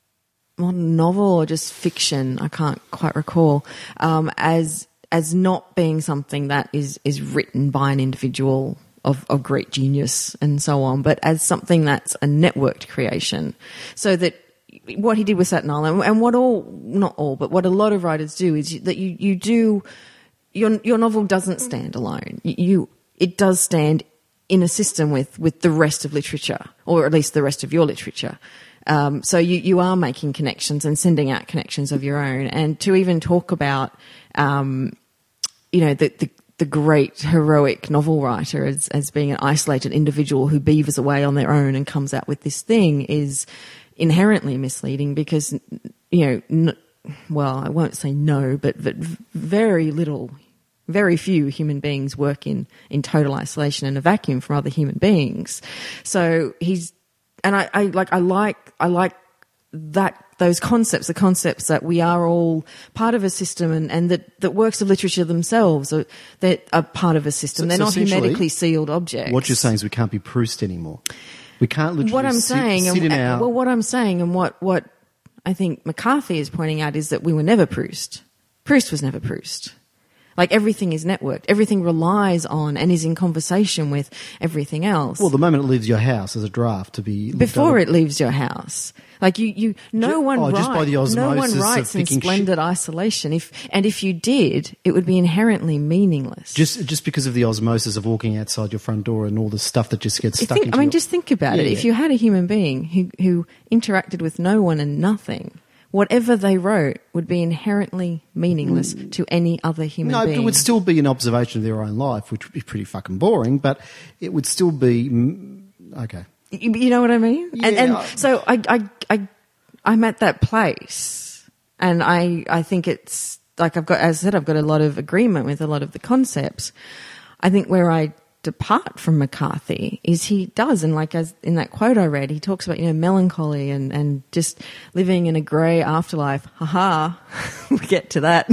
modern novel or just fiction. I can't quite recall um, as as not being something that is is written by an individual of, of great genius and so on, but as something that's a networked creation, so that what he did with Staten Island, and what all, not all, but what a lot of writers do is that you, you do, your your novel doesn't stand alone. You, you it does stand in a system with, with the rest of literature, or at least the rest of your literature. Um, so you, you are making connections and sending out connections of your own. And to even talk about, um, you know, the, the, the great heroic novel writer as, as being an isolated individual who beavers away on their own and comes out with this thing is inherently misleading because, you know, n- well, I won't say no, but, but very little, very few human beings work in, in total isolation and a vacuum from other human beings. So he's, and I, I like, I like, I like that, those concepts, the concepts that we are all part of a system and, and that, that works of literature themselves are, that are part of a system. So- They're so not essentially, hermetically sealed objects. What you're saying is we can't be Proust anymore. We can't literally what I'm sit, saying, sit and, in our... well, what I'm saying, and what, what I think McCarthy is pointing out is that we were never Proust. Proust was never Proust. Like everything is networked. Everything relies on and is in conversation with everything else. Well, the moment it leaves your house as a draft to be looked Before over- it leaves your house. Like you, you, no Ju- one oh, writes, just by the no osmosis one of writes in thinking splendid isolation. If, and if you did, it would be inherently meaningless. Just just because of the osmosis of walking outside your front door and all the stuff that just gets You stuck think, into I mean, your- just think about it. Yeah, If yeah. you had a human being who, who interacted with no one and nothing, whatever they wrote would be inherently meaningless to any other human No, being. it would still be an observation of their own life, which would be pretty fucking boring, but it would still be... mm, Okay. You you know what I mean? And, Yeah, and I- so I, I, I, I'm at that place, and I, I think it's like I've got, as I said, I've got a lot of agreement with a lot of the concepts. I think where I depart from McCarthy is he does, and like as in that quote I read, he talks about, you know, melancholy and, and just living in a grey afterlife. Ha ha, we'll get to that.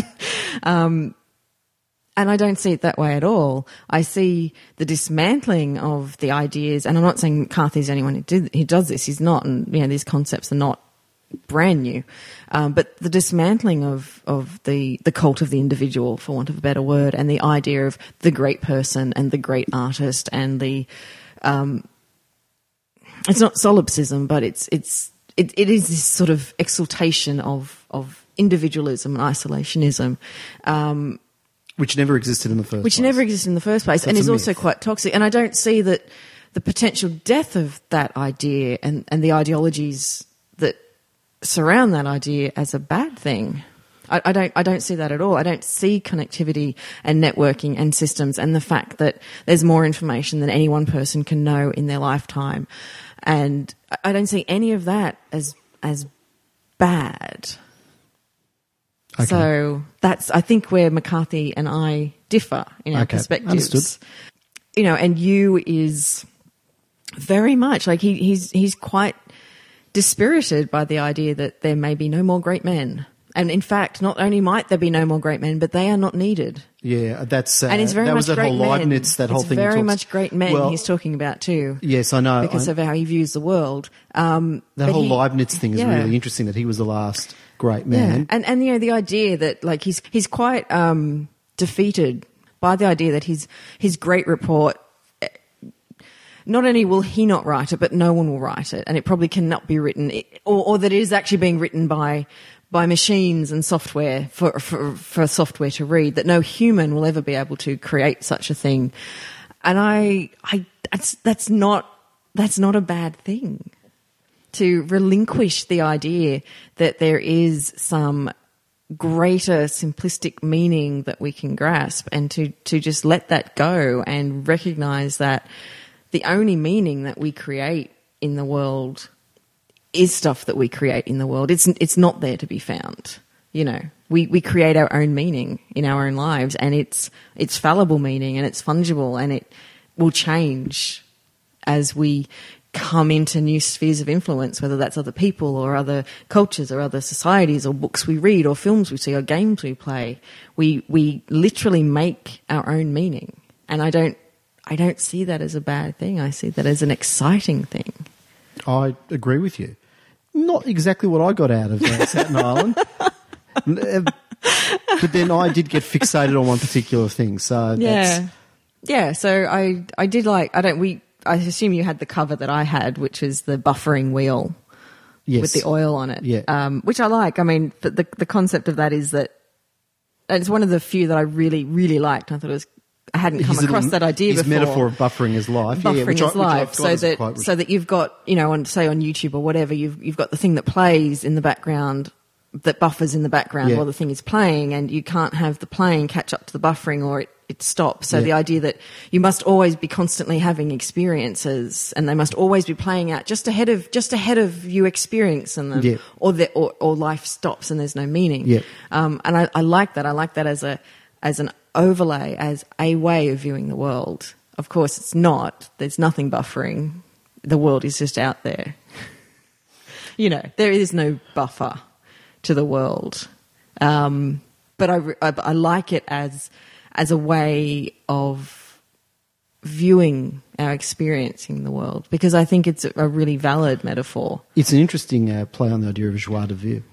Um, And I don't see it that way at all. I see the dismantling of the ideas, and I'm not saying McCarthy's the only one who, did, who does this. He's not, and you know, these concepts are not brand new. Um, but the dismantling of, of the, the cult of the individual, for want of a better word, and the idea of the great person and the great artist and the, um, it's not solipsism, but it's, it's, it, it is this sort of exaltation of, of individualism and isolationism. Um, Which never existed in the first Which place. never existed in the first place, So and it's is a also myth. quite toxic. And I don't see that the potential death of that idea and, and the ideologies that surround that idea as a bad thing. I, I don't I don't see that at all. I don't see connectivity and networking and systems and the fact that there's more information than any one person can know in their lifetime. And I- I don't see any of that as as bad. Okay. So that's, I think, where McCarthy and I differ in our Okay, perspectives. understood. You know, and you is Very much. Like he, he's he's quite dispirited by the idea that there may be no more great men. And in fact, not only might there be no more great men, but they are not needed. Yeah, that's uh, and it's very that much was that great whole men. Leibniz, that it's whole thing. he very talks- much great men well, he's talking about too. Yes, I know. Because I, of how he views the world. Um, that but whole he- Leibniz thing is yeah. really interesting. That he was the last great man. Yeah. And and you know the idea that like he's he's quite um, defeated by the idea that his his great report. Not only will he not write it, but no one will write it, and it probably cannot be written, or, or that it is actually being written by by machines and software for, for for software to read. That no human will ever be able to create such a thing, and I, I that's that's not that's not a bad thing. To relinquish the idea that there is some greater simplistic meaning that we can grasp, and to to just let that go and recognize that the only meaning that we create in the world is stuff that we create in the world. It's it's not there to be found. You know, we, we create our own meaning in our own lives, and it's it's fallible meaning, and it's fungible, and it will change as we come into new spheres of influence, whether that's other people or other cultures or other societies or books we read or films we see or games we play. We we literally make our own meaning, and I don't. I don't see that as a bad thing. I see that as an exciting thing. I agree with you. Not exactly what I got out of uh, Staten Island. But then I did get fixated on one particular thing. So Yeah. that's, Yeah, so I I did like, I don't, we, I assume you had the cover that I had, which is the buffering wheel yes. with the oil on it. Yeah. Um, which I like. I mean, the, the, the concept of that is that, and it's one of the few that I really, really liked. I thought it was, I hadn't come His across little- that idea his before. metaphor of buffering his life. Buffering yeah, which his I, which I've life, got so as a that quote, which- so that you've got, you know, on say on YouTube or whatever, you've you've got the thing that plays in the background, that buffers in the background Yeah. while the thing is playing, and you can't have the playing catch up to the buffering or it, it stops. So Yeah. the idea that you must always be constantly having experiences, and they must always be playing out just ahead of just ahead of you experiencing them, Yeah. or the or, or life stops and there's no meaning. Yeah. Um, and I, I like that. I like that as a as an overlay, as a way of viewing the world. Of course, it's not. There's nothing buffering. The world is just out there. You know, there is no buffer to the world. Um, but I, I, I like it as as a way of viewing our experiencing the world, because I think it's a really valid metaphor. It's an interesting uh, play on the idea of joie de vivre.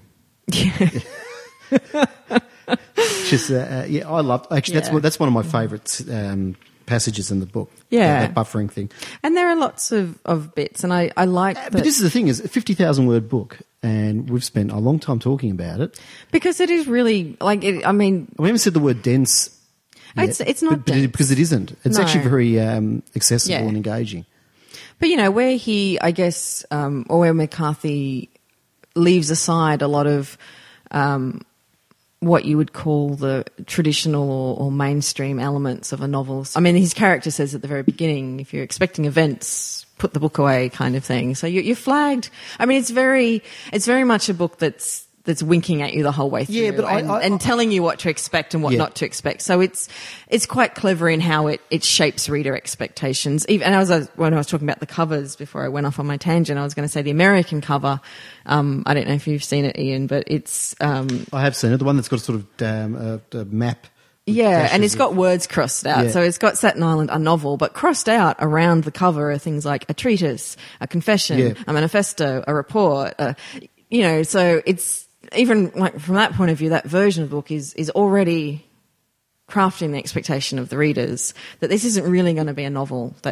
Yeah. Just, uh, uh, yeah, I love. Actually, that's Yeah. one, that's one of my favourite um, passages in the book. Yeah. that, that buffering thing. And there are lots of, of bits, and I, I like that. But this is the thing: is a fifty thousand word book, and we've spent a long time talking about it. because it is really, like, it, I mean, We haven't said the word dense. Yet, It's- it's not but, but it- dense. because it isn't. It's No. actually very um, accessible Yeah. and engaging. but, you know, where he, I guess, um, or where McCarthy leaves aside a lot of um, what you would call the traditional or, or mainstream elements of a novel. I mean, his character says at the very beginning, if you're expecting events, put the book away, kind of thing. So you, you're flagged. I mean, it's very, it's very much a book that's that's winking at you the whole way through, Yeah, but I- and, I- and I- telling you what to expect and what Yeah. not to expect. So it's it's quite clever in how it, it shapes reader expectations. Even and I was when I was talking about the covers before I went off on my tangent, I was going to say the American cover. Um, I don't know if you've seen it, Ian, but it's um, I have seen it. The one that's got a sort of um, a, a map. with yeah, and dashes it's got of- words crossed out. Yeah. So it's got Staten Island, a novel, but crossed out around the cover are things like a treatise, a confession, Yeah. a manifesto, a report. A, you know, so it's even like from that point of view, that version of the book is is already crafting the expectation of the readers that this isn't really going to be a novel that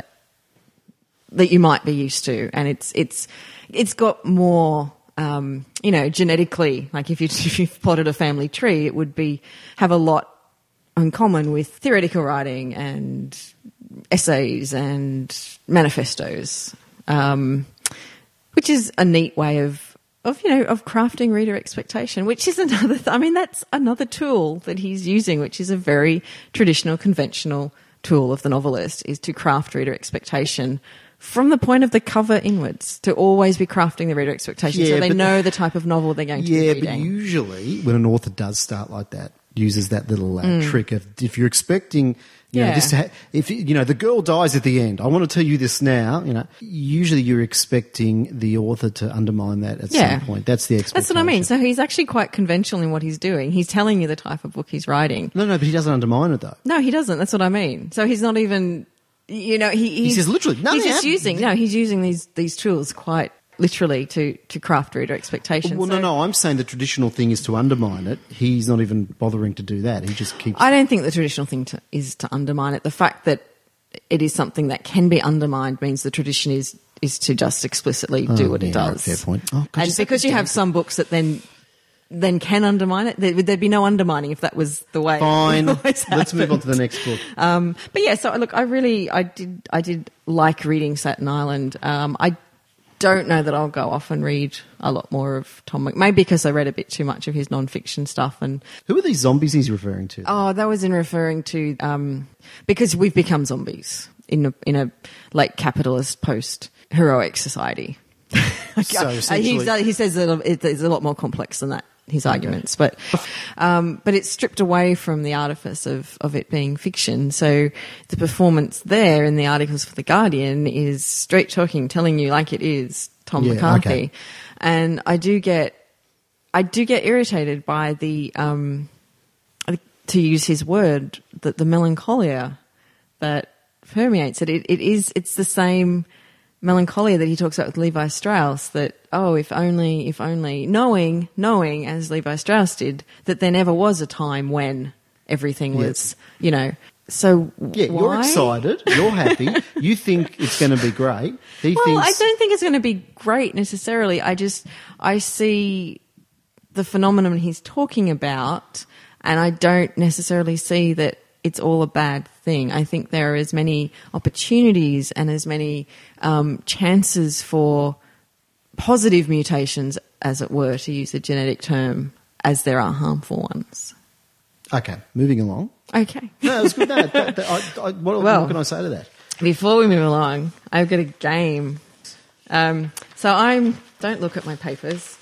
that you might be used to, and it's it's it's got more. Um, you know, genetically, like if you if you've plotted a family tree, it would be have a lot in common with theoretical writing and essays and manifestos, um, which is a neat way of of you know of crafting reader expectation. Which is another. Th- I mean, that's another tool that he's using, which is a very traditional, conventional tool of the novelist, is to craft reader expectation. From the point of the cover inwards, to always be crafting the reader expectation, Yeah, so they but- know the type of novel they're going to Yeah, be but reading. usually when an author does start like that, uses that little uh, trick of if you're expecting, you know, Yeah. this to ha- if you know the girl dies at the end. I want to tell you this now. You know, usually you're expecting the author to undermine that at Yeah. some point. That's the expectation. That's what I mean. So he's actually quite conventional in what he's doing. He's telling you the type of book he's writing. No, no, but he doesn't undermine it though. No, he doesn't. That's what I mean. So he's not even, you know, he he's, says literally, no, he's they just haven't. using no, he's using these these tools quite literally to to craft reader expectations. Well, So no, no. I'm saying the traditional thing is to undermine it. He's not even bothering to do that. He just keeps. I don't think the traditional thing to, is to undermine it. The fact that it is something that can be undermined means the tradition is is to just explicitly do Oh, what yeah, it does. fair point. Oh, could you and say because you that? have some books that then then can undermine it, there, there'd be no undermining if that was the way. it Fine. always Let's move on happened. to the next book. Um, but yeah, so look, I really, I did, I did like reading Staten Island. Um, I don't know that I'll go off and read a lot more of Tom Mc, maybe because I read a bit too much of his non-fiction stuff. And Who are these zombies he's referring to? oh, that was in referring to um, because we've become zombies in a, in a late capitalist post heroic society. So Uh, essentially- he's, uh, he says that it- it's a lot more complex than that. His arguments, but um, but it's stripped away from the artifice of, of it being fiction. So the performance there in the articles for The Guardian is straight talking, telling you like it is Tom Yeah, McCarthy, okay. and I do get I do get irritated by the um, to use his word that the melancholia that permeates it. It, it is it's the same melancholia that he talks about with Levi Strauss, that, oh, if only, if only, knowing, knowing, as Levi Strauss did, that there never was a time when everything was, you know, so Yeah, why? you're excited. You're happy. You think it's going to be great. He Well, thinks. I don't think it's going to be great necessarily. I just, I see the phenomenon he's talking about, and I don't necessarily see that it's all a bad thing. I think there are as many opportunities and as many um, chances for positive mutations, as it were, to use a genetic term, as there are harmful ones. Okay, moving along. Okay. No, it was good. No, that, that, I, I, what, Well- what can I say to that? Before we move along, I've got a game. Um, so I'm. Don't look at my papers.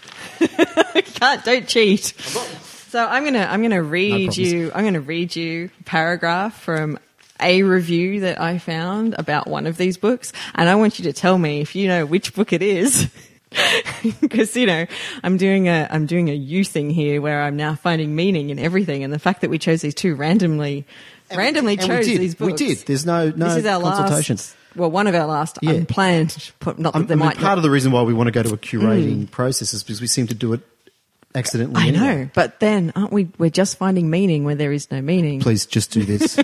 Can't. Don't cheat. So I'm gonna. I'm gonna read problems. you. I'm gonna read you a paragraph from a review that I found about one of these books, and I want you to tell me if you know which book it is. Because you know, I'm doing a I'm doing a you thing here, where I'm now finding meaning in everything, and the fact that we chose these two randomly, randomly And chose we did. these books. We did. There's no no This is our consultation. last. Well, one of our last Yeah. unplanned. Not that I'm, I there mean, might part not. of the reason why we want to go to a curating process is because we seem to do it accidentally. I anyway. know, but then aren't we? We're just finding meaning where there is no meaning. Please just do this.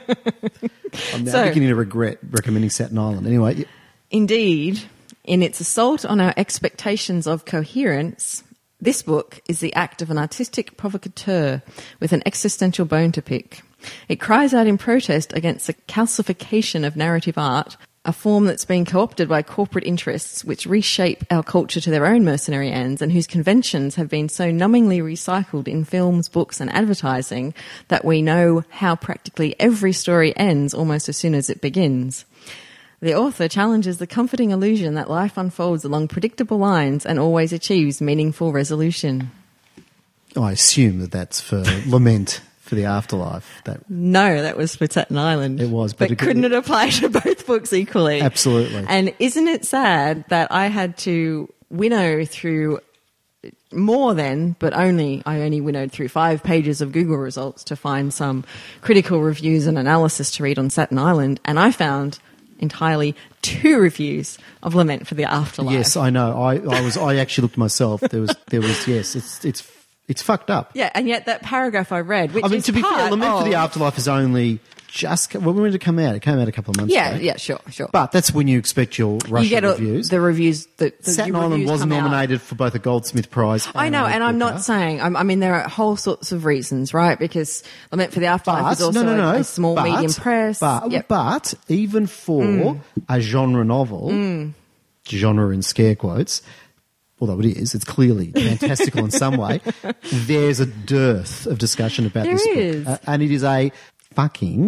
I'm now So- beginning to regret recommending Staten Island. Anyway, y- Indeed, in its assault on our expectations of coherence, this book is the act of an artistic provocateur with an existential bone to pick. It cries out in protest against the calcification of narrative art, a form that's been co-opted by corporate interests which reshape our culture to their own mercenary ends, and whose conventions have been so numbingly recycled in films, books and advertising that we know how practically every story ends almost as soon as it begins. The author challenges the comforting illusion that life unfolds along predictable lines and always achieves meaningful resolution. I assume that that's for lament for the afterlife. That No, that was for Staten Island. It was, but but it could- couldn't it apply to both books equally? Absolutely. And isn't it sad that I had to winnow through more than, but only, I only winnowed through five pages of Google results to find some critical reviews and analysis to read on Staten Island, and I found entirely two reviews of Lament for the Afterlife. yes, I know. I, I was. I actually looked myself. There was. There was. Yes, it's. It's. It's fucked up. Yeah, and yet that paragraph I read, which I mean, is to be fair, part Lament for the of- Afterlife is only just. When did it come out? It came out a couple of months Yeah, ago. yeah, sure, sure. But that's when you expect your Russian you get a, reviews. the reviews that the Staten your Island reviews was come out. nominated for both a Goldsmith Prize. I know, a and I'm Booker. not saying. I'm, I mean, there are whole sorts of reasons, right? Because Lament for the Afterlife But is also no, no, no. a, a small but, medium press. But, Yep. but even for a genre novel, genre in scare quotes, although it is, it's clearly fantastical in some way, there's a dearth of discussion about There this is. book. Uh, and it is a fucking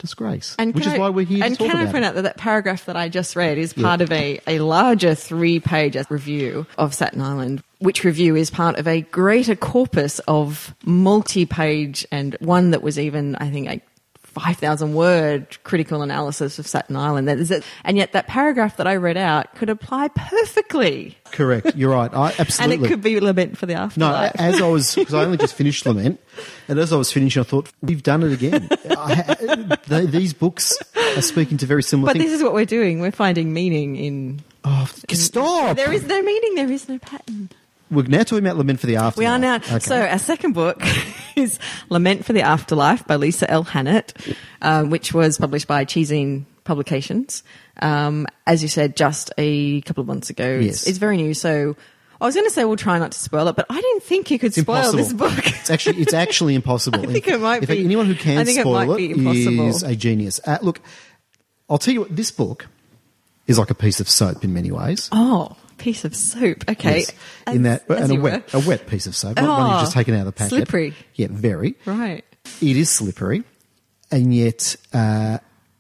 disgrace. And which can is I- why we're here and to talk can I about point it. out that that paragraph that I just read is part of a, a larger three-page review of Staten Island, which review is part of a greater corpus of multi-page and one that was even, I think, like five thousand word critical analysis of Staten Island. That is it. And yet that paragraph that I read out could apply perfectly. Correct. You're right. I absolutely. And it could be Lament for the No, Afterlife. as I was, because I only just finished Lament, and as I was finishing, I thought, we've done it again. I, they, these books are speaking to very similar But things. this is what we're doing. We're finding meaning in... Oh, stop! There is no meaning. There is no pattern. We're now talking about Lament for the Afterlife. We are now. Okay. So our second book is Lament for the Afterlife by Lisa L. Hannett, um, which was published by Cheesine Publications. Um, as you said, just a couple of months ago. Yes. It's, it's very new. So I was going to say we'll try not to spoil it, but I didn't think you could It's spoil impossible. this book. It's actually, it's actually impossible. I think it might In fact, be- anyone who can I think it spoil might be impossible. is a genius. Uh, look, I'll tell you what, this book is like a piece of soap in many ways. Oh, piece of soap. Okay. Yes. In As- that, as and a you wet, were. a wet piece of soap, not one you've Oh, just taken out of the packet. slippery. Yeah, very. Right. It is slippery, and yet uh,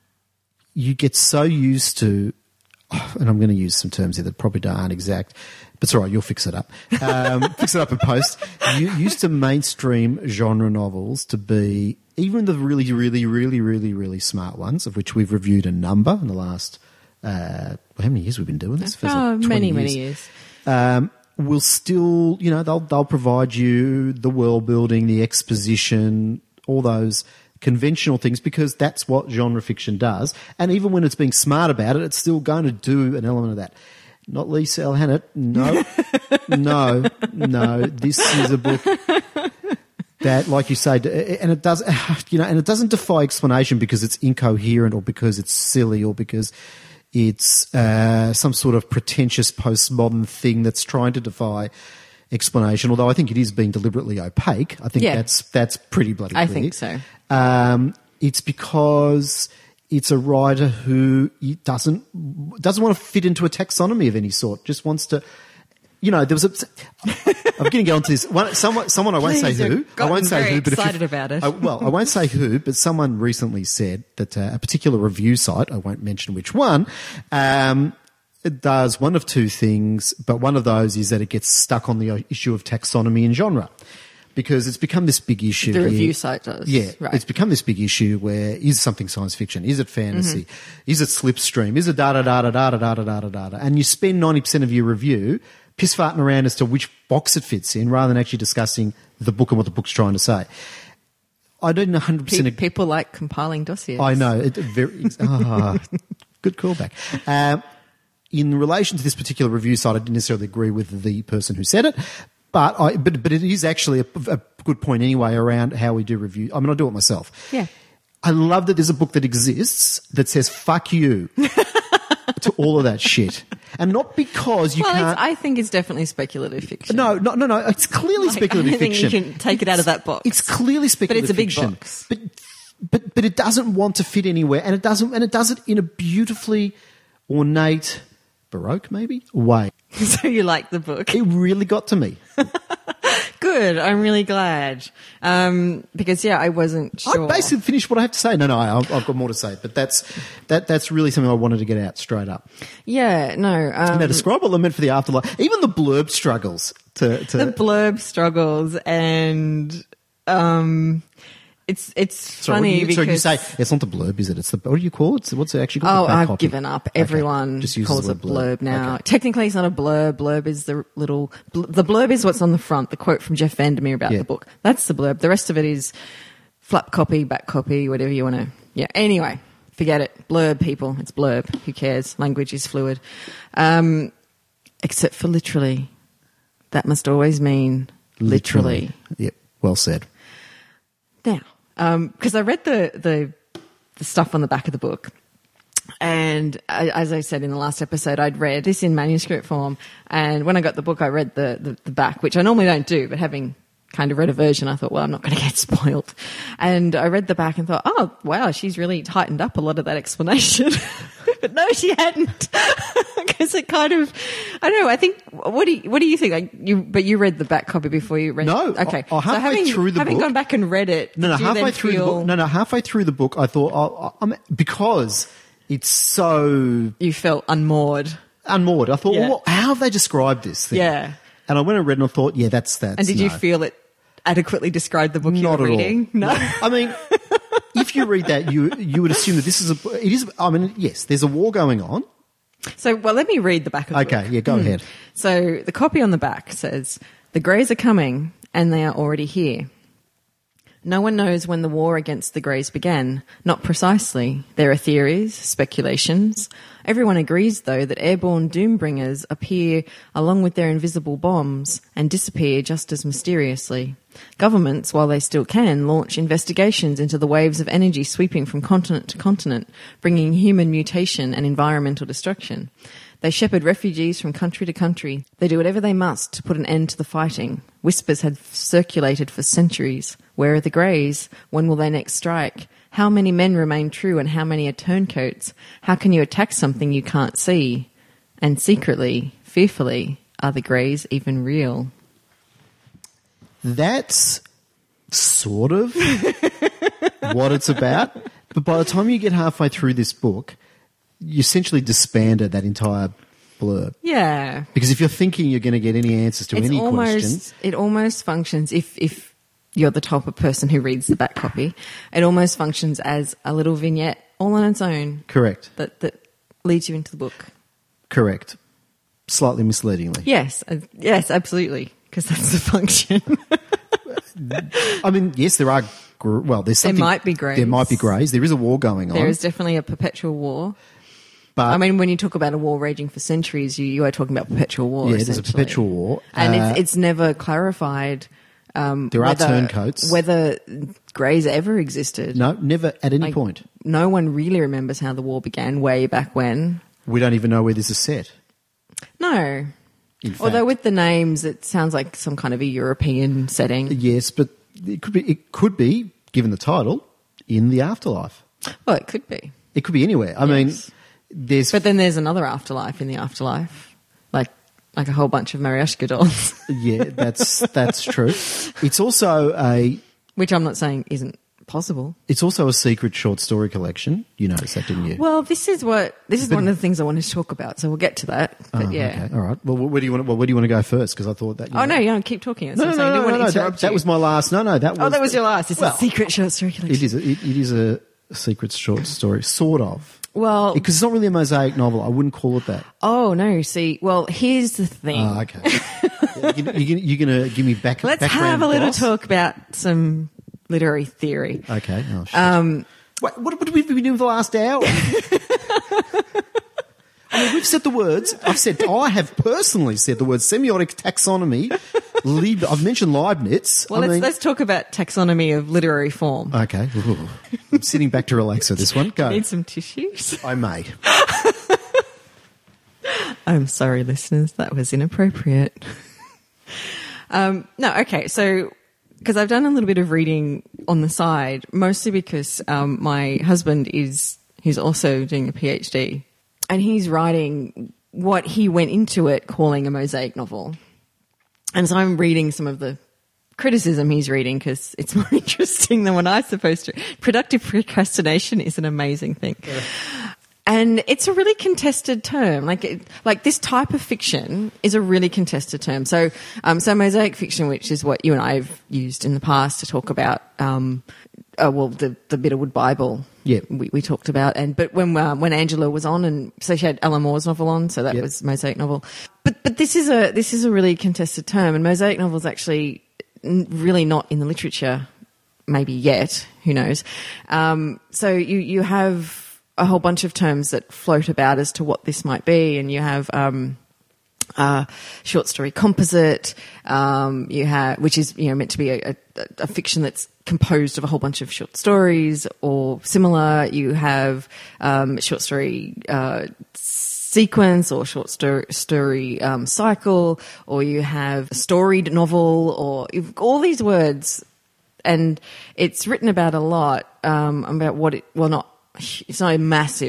you get so used to, oh, and I'm going to use some terms here that probably aren't exact, but it's all right, you'll fix it up. Um, fix it up in post. You used to mainstream genre novels to be, even the really, really, really, really, really smart ones, of which we've reviewed a number in the last, uh, how many years we've been doing this? Feels Oh, like twenty many, years. many years. Um, will still, you know, they'll they'll provide you the world building, the exposition, all those conventional things, because that's what genre fiction does. And even when it's being smart about it, it's still going to do an element of that. Not Lisa L. Hannett. No, no, no. This is a book that, like you say, and it does, you know, and it doesn't defy explanation because it's incoherent or because it's silly or because it's uh, some sort of pretentious postmodern thing that's trying to defy explanation. Although I think it is being deliberately opaque. I think Yeah. that's that's pretty bloody clear. I think so. Um, it's because it's a writer who doesn't doesn't want to fit into a taxonomy of any sort. Just wants to. You know, there was a. I'm going to get onto this. One, someone, someone I won't Please, say who. you've I won't gotten say very who, but if you- excited about it. I, well, I won't say who, but someone recently said that uh, a particular review site, I won't mention which one, um, it does one of two things, but one of those is that it gets stuck on the issue of taxonomy and genre, because it's become this big issue. The here. review site does. Yeah, Right. it's become this big issue where is something science fiction? Is it fantasy? Mm-hmm. Is it slipstream? Is it da da da da da da da da da da da? And you spend ninety percent of your review piss farting around as to which box it fits in, rather than actually discussing the book and what the book's trying to say. I don't one hundred percent Pe- agree. people like compiling dossiers. I know. It, very, ah, good callback. Um, in relation to this particular review site, I didn't necessarily agree with the person who said it, but I, but, but it is actually a, a good point anyway around how we do review. I mean, I do it myself. Yeah. I love that there's a book that exists that says "fuck you" to all of that shit, and not because you Well, can't. it's, I think it's definitely speculative fiction. No, no, no, no. It's clearly Like, speculative I think fiction. you can take it out of that box. It's clearly speculative a big fiction. box. But but but it doesn't want to fit anywhere, and it doesn't, and it does it in a beautifully ornate, baroque maybe way. So you like the book. It really got to me. Good. I'm really glad. Um, because, yeah, I wasn't sure. I basically finished what I have to say. No, no, I, I've got more to say, but that's that that's really something I wanted to get out straight up. Yeah, no. Um, Now, describe what Lament for the Afterlife. Even the blurb struggles to. to the blurb struggles and um, it's it's sorry, funny what do you, because... sorry, you say it's not the blurb, is it? It's the what do you call it? What's it actually called? Oh, The back I've copy. given up. Okay. Everyone Just uses calls the it word blurb now. Okay. Technically, it's not a blurb. Blurb is the little... Bl- the blurb is what's on the front, the quote from Jeff Vandermeer about Yeah. the book. That's the blurb. The rest of it is flap copy, back copy, whatever you want to... Yeah, anyway, forget it. Blurb, people. It's blurb. Who cares? Language is fluid. Um, except for literally. That must always mean literally. Yep. Well said. Now, because I read the, the the stuff on the back of the book, and I, as I said in the last episode, I'd read this in manuscript form, and when I got the book, I read the, the, the back, which I normally don't do, but having kind of read a version, I thought, well, I'm not going to get spoiled. And I read the back and thought, oh, wow, she's really tightened up a lot of that explanation. But no, she hadn't. Because it kind of, I don't know. I think. What do you, what do you think? Like you, but you read the back copy before you read. No, okay. I- I halfway so having, through the having book- gone back and read it, No, no, did you halfway then through the feel book. No, no, halfway through the book, I thought, oh, I'm, because it's so you felt unmoored. unmoored. I thought, Yeah. well, how have they described this thing? Yeah. And I went and read and I thought, yeah, that's that. And did you feel it adequately described the book you Not were at reading? all. No. I mean, if you read that, you you would assume that this is a. It is. I mean, yes, there's a war going on. So, well, let me read the back of the Okay, book. yeah, go ahead. So the copy on the back says, "The Greys are coming, and they are already here. No one knows when the war against the Greys began, not precisely. There are theories, speculations. Everyone agrees, though, that airborne doombringers appear along with their invisible bombs and disappear just as mysteriously. Governments, while they still can, launch investigations into the waves of energy sweeping from continent to continent, bringing human mutation and environmental destruction. They shepherd refugees from country to country. They do whatever they must to put an end to the fighting. Whispers have circulated for centuries. Where are the Greys? When will they next strike? How many men remain true and how many are turncoats? How can you attack something you can't see? And secretly, fearfully, are the Greys even real?" That's sort of what it's about. But by the time you get halfway through this book, you essentially disbanded that entire blurb. Yeah. Because if you're thinking you're going to get any answers to It's any almost, question, it almost functions, if, if you're the type of person who reads the back copy, it almost functions as a little vignette all on its own correct, that, that leads you into the book. correct, slightly misleadingly. Yes, uh, yes, absolutely, because that's the function. I mean, yes, there are. Gr- well, there's There something. might be greys. There might be greys. There is a war going on. There is definitely a perpetual war. but I mean, when you talk about a war raging for centuries, you, you are talking about perpetual war. yeah, there's a essentially. perpetual war, And Uh, it's, it's never clarified um, there are whether, turncoats. whether greys ever existed. no, never at any Like, point. No one really remembers how the war began way back when. We don't even know where this is set. No. In fact, Although with the names, it sounds like some kind of a European setting. yes, but it could be. It could be, given the title, in the afterlife. Well, it could be. It could be anywhere. I mean, Yes. there's. But then there's another afterlife in the afterlife. Like like a whole bunch of Mariuszka dolls. yeah, that's that's true. It's also a. Which I'm not saying isn't possible. It's also a secret short story collection. You noticed that, didn't you? Well, this is what this is one of the things I wanted to talk about. So we'll get to that. But Oh, yeah. Okay. All right. Well, where do you want? To, well, where do you want to go first? Because I thought that. You Oh know- no, you don't keep talking. That's No, what no, I'm saying. I no, didn't no, want no. to That, interrupt that you. was my last. No, no, that was. Oh, that was your last. It's Well, a secret short story collection. It is. A, it, it is a secret short story, sort of. Well, Because it's not really a mosaic novel. I wouldn't call it that. oh no. See, well, here's the thing. Oh, okay. you, you, you're going to give me back. Let's background have a little gloss? talk about some literary theory. Okay. Oh, shit. Um, What, what, what have we been doing for the last hour? I mean, we've said the words. I've said, I have personally said the words semiotic taxonomy. Leib, I've mentioned Leibniz. well, I let's mean, let's talk about taxonomy of literary form. okay. Ooh. I'm sitting back to relax for this one. Go. Need some tissues? I may. I'm sorry, listeners. That was inappropriate. um, no, okay. So, because I've done a little bit of reading on the side, mostly because um, my husband is he's also doing a PhD, and he's writing what he went into it calling a mosaic novel. And so I'm reading some of the criticism he's reading because it's more interesting than what I'm supposed to. Productive procrastination is an amazing thing. Yeah. And it's a really contested term. Like, it, like this type of fiction is a really contested term. So, um, so mosaic fiction, which is what you and I have used in the past to talk about, um, uh, well, the the Bitterwood Bible. Yep. we, we talked about, and but when uh, when Angela was on, and so she had Alan Moore's novel on, so that Yep. was mosaic novel. But but this is a this is a really contested term, and mosaic novel is actually n- really not in the literature, maybe yet. Who knows? Um, so you you have a whole bunch of terms that float about as to what this might be, and you have um, uh, short story composite. Um, you have, which is you know meant to be a, a, a fiction that's composed of a whole bunch of short stories or similar. You have um, short story uh, sequence or short story, story um, cycle, or you have a storied novel, or you've, all these words, and it's written about a lot um, about what it. Well, not. It's not a massive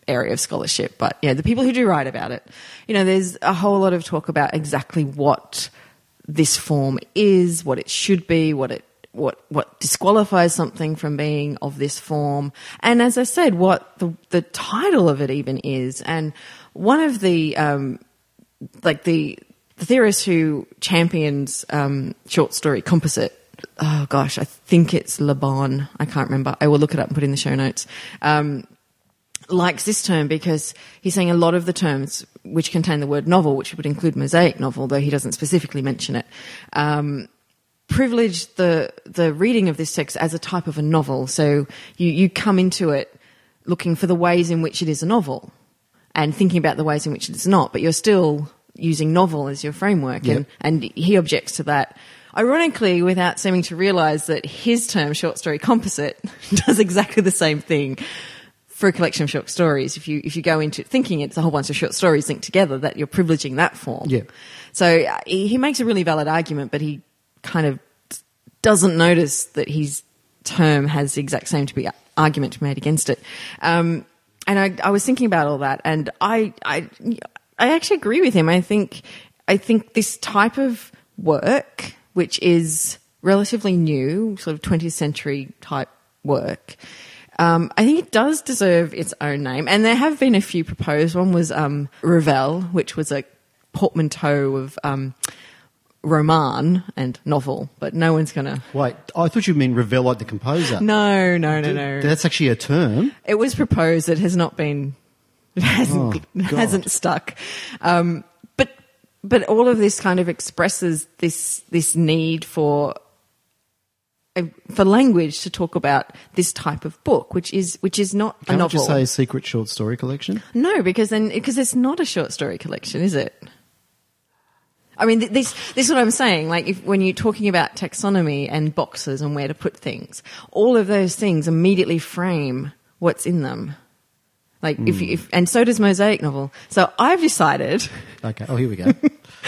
area of scholarship. But yeah, the people who do write about it, you know, there's a whole lot of talk about exactly what this form is, what it should be, what it what what disqualifies something from being of this form, and as I said, what the the title of it even is. And one of the um, like the the theorist who champions um, short story composite, oh gosh, I think it's Le Bon. I can't remember. I will look it up and put it in the show notes. Um, likes this term because he's saying a lot of the terms which contain the word novel, which would include mosaic novel, though he doesn't specifically mention it, um, privilege the the reading of this text as a type of a novel. So you, you come into it looking for the ways in which it is a novel and thinking about the ways in which it is not, but you're still using novel as your framework. Yep. And, and he objects to that, ironically, without seeming to realise that his term, short story composite, does exactly the same thing for a collection of short stories. If you if you go into thinking it's a whole bunch of short stories linked together, that you're privileging that form. Yeah. So uh, he, he makes a really valid argument, but he kind of doesn't notice that his term has the exact same to be argument made against it. Um, and I, I was thinking about all that, and I, I, I actually agree with him. I think, I think this type of work, which is relatively new, sort of twentieth century type work, um, I think it does deserve its own name. And there have been a few proposed. One was um, Revel, which was a portmanteau of um, roman and novel, but no one's going to... Wait, I thought you mean Ravel like the composer. No, no, no, no. That's actually a term. It was proposed. It has not been... It hasn't, Oh, it God. hasn't stuck. Um, but but all of this kind of expresses this this need for for language to talk about this type of book, which is which is not Can't a I novel. just say secret short story collection? No, because then because it's not a short story collection, is it? I mean, th- this this is what I'm saying. Like, if when you're talking about taxonomy and boxes and where to put things, all of those things immediately frame what's in them. Like, Mm. if, you, if and so does mosaic novel. So I've decided, Okay. Oh, here we go.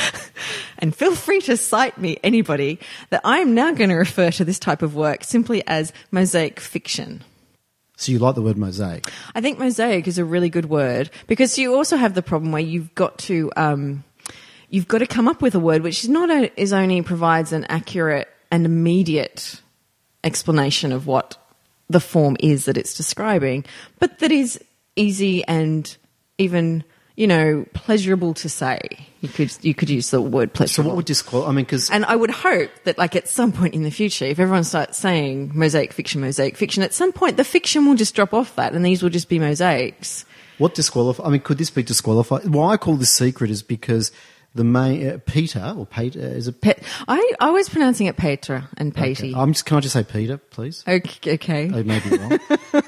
and feel free to cite me anybody, that I'm now going to refer to this type of work simply as mosaic fiction. So you like the word mosaic? I think mosaic is a really good word because you also have the problem where you've got to um, you've got to come up with a word which is not a, is only provides an accurate and immediate explanation of what the form is that it's describing, but that is easy and even, you know, pleasurable to say. You could you could use the word So pleasurable. what would disqualify? I mean, because And I would hope that, like, at some point in the future, if everyone starts saying mosaic fiction, mosaic fiction, at some point the fiction will just drop off that and these will just be mosaics. what disqualify? I mean, could this be disqualified? Why I call this secret is because the main uh, Peter or Peter is a Pe- I, I was pronouncing it Petra and Okay. Petey. I'm just. Can I just say Peter, please? Okay. okay. I may be wrong.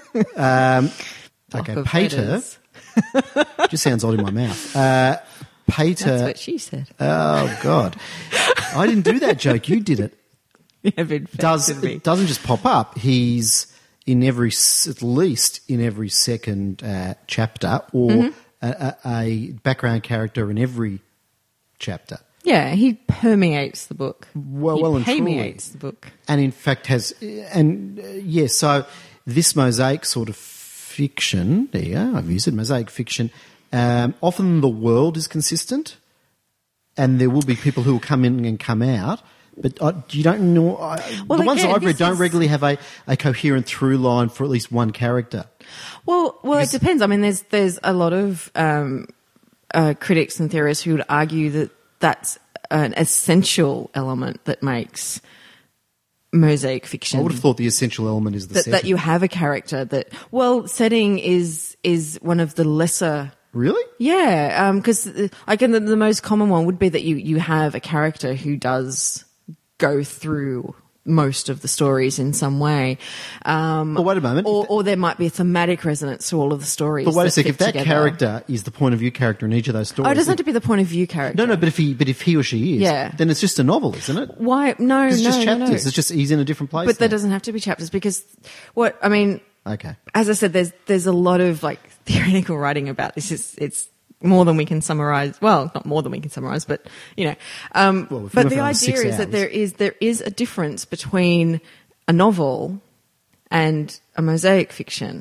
um, Block okay, of Peter letters. just sounds odd in my mouth. Uh, Peter. That's what she said. Oh God, I didn't do that joke. You did it. You have infected Does me. it doesn't just pop up? He's in every, s- at least in every second uh, chapter, or Mm-hmm. a, a, a background character in every chapter. Yeah, he permeates the book. Well- he well and truly. permeates the book. And in fact has, and uh, yeah, so this mosaic sort of fiction, there you go, I've used it, mosaic fiction, um, often the world is consistent and there will be people who will come in and come out, but uh, you don't know, uh, Well, the ones that again, I've read this don't is- regularly have a, a coherent through line for at least one character. Well, well, it depends. I mean, there's there's a lot of um, uh, critics and theorists who would argue that that's an essential element that makes mosaic fiction. I would have thought the essential element is the that, setting. that you have a character that, well, setting is is one of the lesser. Really? Yeah, because um, I can. The, the most common one would be that you you have a character who does go through most of the stories in some way. Um, But wait a moment. Or, If or there might be a thematic resonance to all of the stories. But wait a that sec, fit if that together. character is the point of view character in each of those stories. Oh, it doesn't have to be the point of view character. No, no, but if he, but if he or she is, Yeah. then it's just a novel, isn't it? Why? No, It's no, just no, chapters. no. It's just he's in a different place. But there now. doesn't have to be chapters because what I mean. Okay. As I said, there's there's a lot of like theoretical writing about this. It's, it's more than we can summarize. Well, not more than we can summarize, but you know. Um, Well, if we but went the for another idea six is that hours. there is there is a difference between a novel and a mosaic fiction,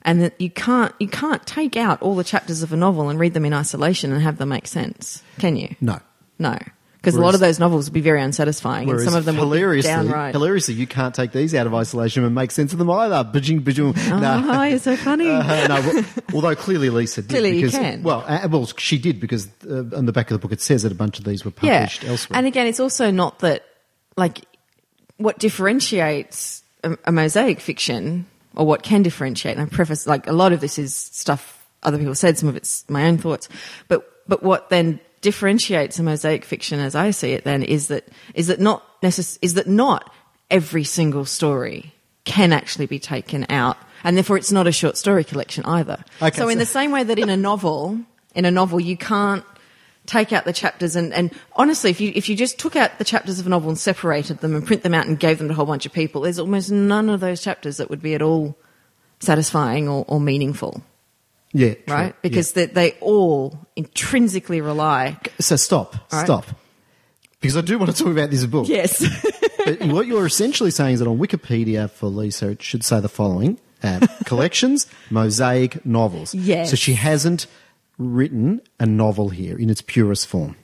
and that you can't you can't take out all the chapters of a novel and read them in isolation and have them make sense, can you? No. No. Because a lot of those novels would be very unsatisfying, and some of them would be hilariously, downright. hilariously, you can't take these out of isolation and make sense of them either. Bajing, bajing. Oh, No. you're so funny. Uh, no, well, although clearly Lisa did. Clearly you because, can. Well, uh, well, she did because uh, on the back of the book it says that a bunch of these were Yeah. published elsewhere. And again, it's also not that, like, what differentiates a, a mosaic fiction, or what can differentiate, and I preface, like, a lot of this is stuff other people said, some of it's my own thoughts, but, but what then differentiates a mosaic fiction, as I see it, then is that is that not necess- is that not every single story can actually be taken out, and therefore it's not a short story collection either. Okay, so, in so- the same way that in a novel, in a novel you can't take out the chapters, and, and honestly, if you if you just took out the chapters of a novel and separated them and print them out and gave them to a whole bunch of people, there's almost none of those chapters that would be at all satisfying or, or meaningful. Yeah, true. Right? Because Yeah. they, they all intrinsically rely. So stop, All right. stop. Because I do want to talk about this book. Yes. But what you're essentially saying is that on Wikipedia for Lisa, it should say the following. Uh, collections, mosaic novels. Yes. So she hasn't written a novel here in its purest form.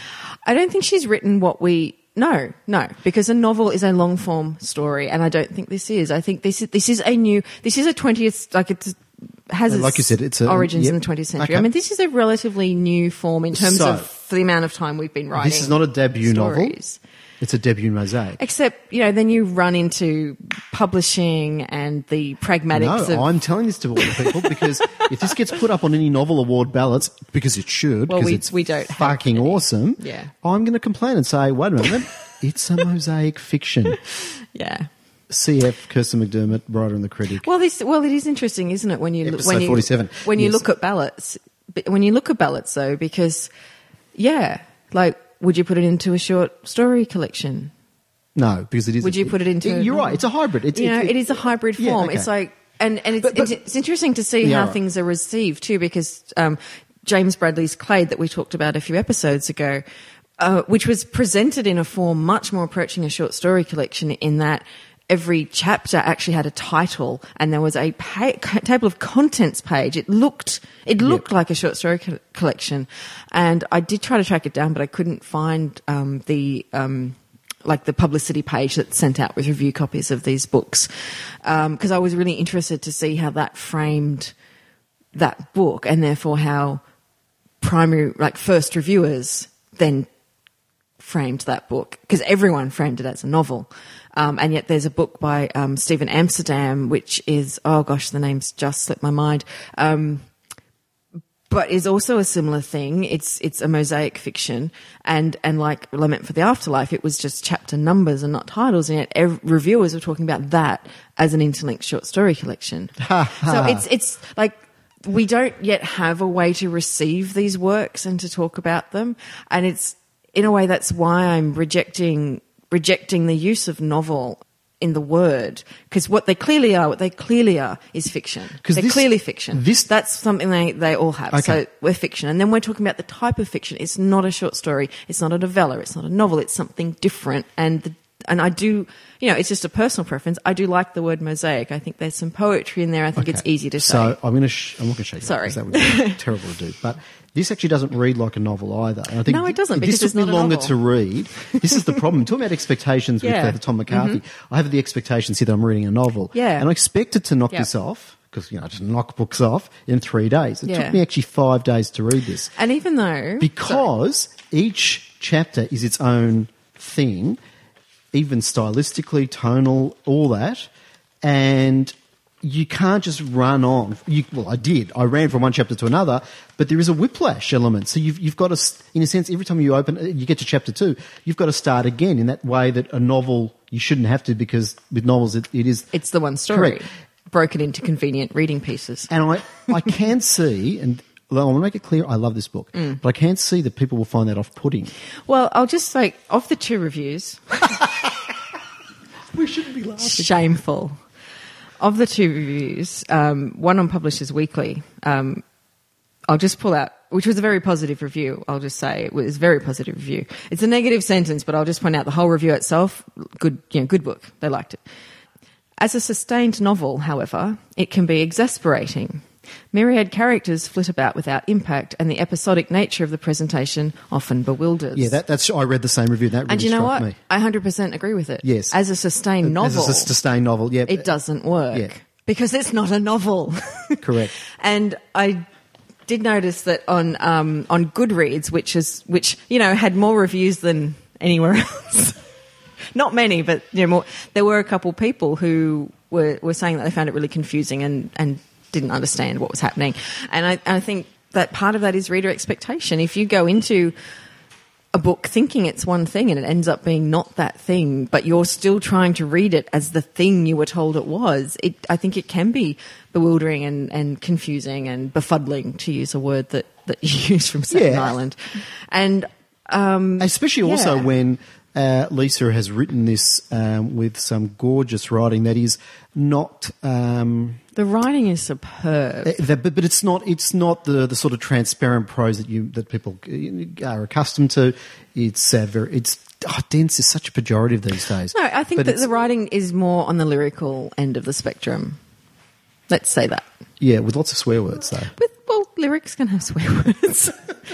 I don't think she's written what we. No, no, because a novel is a long form story, and I don't think this is. I think this is this is a new. This is a twentieth. Like it's has its Like you said, it's a- origins yep. in the twentieth century. Okay. I mean, this is a relatively new form in terms So, of for the amount of time we've been writing. This is not a debut novel. stories. It's a debut mosaic. Except, you know, then you run into publishing and the pragmatics No, of. I'm telling this to all the people because if this gets put up on any novel award ballots, because it should, Well, because we- it's we don't have fucking any. awesome, Yeah. I'm going to complain and say, wait a minute, it's a mosaic fiction. Yeah. C F Kirsten McDermott, writer and the critic. Well, this well, it is interesting, isn't it? When you Episode when you forty-seven. when you Yes. look at ballots, but when you look at ballots, though, because yeah, like, would you put it into a short story collection? No, because it is. Would you put it into? a You're novel? right. It's a hybrid. It's, you know, it, it is a hybrid yeah, form. okay. It's like, and and it's But- but- it's, it's interesting to see Yeah, how right. things are received too, because um, James Bradley's Clade that we talked about a few episodes ago, uh, which was presented in a form much more approaching a short story collection, in that every chapter actually had a title and there was a pa- table of contents page. It looked it looked like a short story co- collection, and I did try to track it down, but I couldn't find um, the um, like the publicity page that's sent out with review copies of these books, because I was really interested to see how that framed that book, and therefore how primary, like first reviewers then framed that book, because everyone framed it as a novel. Um, and yet there's a book by um, Stephen Amsterdam, which is, oh gosh, the name's just slipped my mind, um, but is also a similar thing. It's it's a mosaic fiction, and, and like Lament for the Afterlife, it was just chapter numbers and not titles, and yet ev- reviewers were talking about that as an interlinked short story collection. So it's it's like, we don't yet have a way to receive these works and to talk about them, and it's, in a way, that's why I'm rejecting rejecting the use of novel in the word, because what they clearly are, what they clearly are, is fiction. 'Cause They're this- clearly fiction. this- That's something they, they all have. Okay. So we're fiction. And then we're talking about the type of fiction. It's not a short story. It's not a novella. It's not a novel. It's something different. And the, and I do, you know, it's just a personal preference. I do like the word mosaic. I think there's some poetry in there. I think it's Okay. easy to say. So I'm going to. Sh- I'm not going to show you. Sorry. That, 'cause that would be terrible to do. But this actually doesn't read like a novel either. And I think No, it doesn't, This because took it's me not a longer novel. to read. This is the problem. Talking about expectations with Yeah. uh, Tom McCarthy, I have the expectations here that I'm reading a novel. Yeah. And I expected to knock Yep. this off because you know I just knock books off in three days. It Yeah. took me actually five days to read this. And even though... Because each chapter is its own thing, even stylistically, tonal, all that, and you can't just run on. You, well, I did. I ran from one chapter to another, but there is a whiplash element. So you've you've got to, s- in a sense, every time you open, you get to chapter two, you've got to start again in that way that a novel you shouldn't have to, because with novels it, it is. It's the one story, Correct. broken into convenient reading pieces. And I I can see, and I want to make it clear, I love this book, Mm. but I can see that people will find that off-putting. Well, I'll just say, of the two reviews, We shouldn't be laughing. shameful. Of the two reviews, um, one on Publishers Weekly, um, I'll just pull out, which was a very positive review. I'll just say it was a very positive review. It's a negative sentence, but I'll just point out the whole review itself. Good, you know, good book. They liked it. As a sustained novel, however, it can be exasperating. Myriad characters flit about without impact, and the episodic nature of the presentation often bewilders. Yeah, that, that's. I read the same review. That really and you know struck what? me. I one hundred percent agree with it. Yes. As a sustained novel, As a sustained novel, yeah, it doesn't work Yeah. because it's not a novel. Correct. And I did notice that on um, on Goodreads, which is which you know had more reviews than anywhere else. Not many, but you know, more, there were a couple people who were, were saying that they found it really confusing and, and didn't understand what was happening. And I, and I think that part of that is reader expectation. If you go into a book thinking it's one thing and it ends up being not that thing, but you're still trying to read it as the thing you were told it was, it, I think it can be bewildering and, and confusing and befuddling, to use a word that, that you use from Staten Yeah. Island. And um, Especially also yeah. when uh, Lisa has written this um, with some gorgeous writing that is not. Um, the writing is superb. Uh, that, but, but it's not. It's not the, the sort of transparent prose that you that people are accustomed to. It's uh, very. It's oh, dense is such a pejorative these days. No, I think But that it's- the writing is more on the lyrical end of the spectrum. Let's say that. Yeah, with lots of swear words though. With, well, lyrics can have swear words.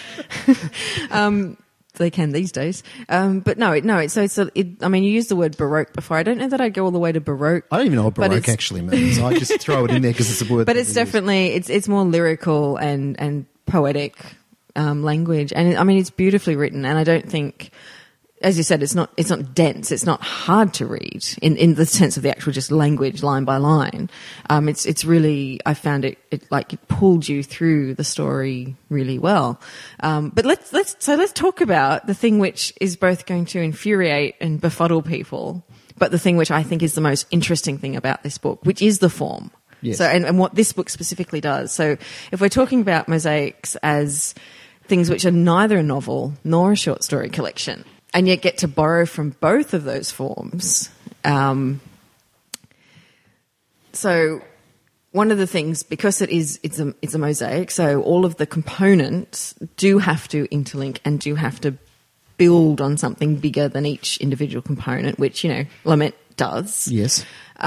um, they can these days. Um, but no, it, no. It, so it's. A, it, I mean, you used the word baroque before. I don't know that I'd go all the way to baroque. I don't even know what but baroque it's- actually means. I just throw it in there because it's a word. But that it's we use. definitely it's it's more lyrical and and poetic um, language, and I mean it's beautifully written. And I don't think, as you said, it's not it's not dense. It's not hard to read in, in the sense of the actual just language line by line. Um, it's it's really I found it, it like it pulled you through the story really well. Um, but let's let's so let's talk about the thing which is both going to infuriate and befuddle people, but the thing which I think is the most interesting thing about this book, which is the form. Yes. So and, and what this book specifically does. So if we're talking about mosaics as things which are neither a novel nor a short story collection, and yet get to borrow from both of those forms. Um, so one of the things, because it is it's a it's a mosaic, so all of the components do have to interlink and do have to build on something bigger than each individual component, which, you know, Lament does. Yes.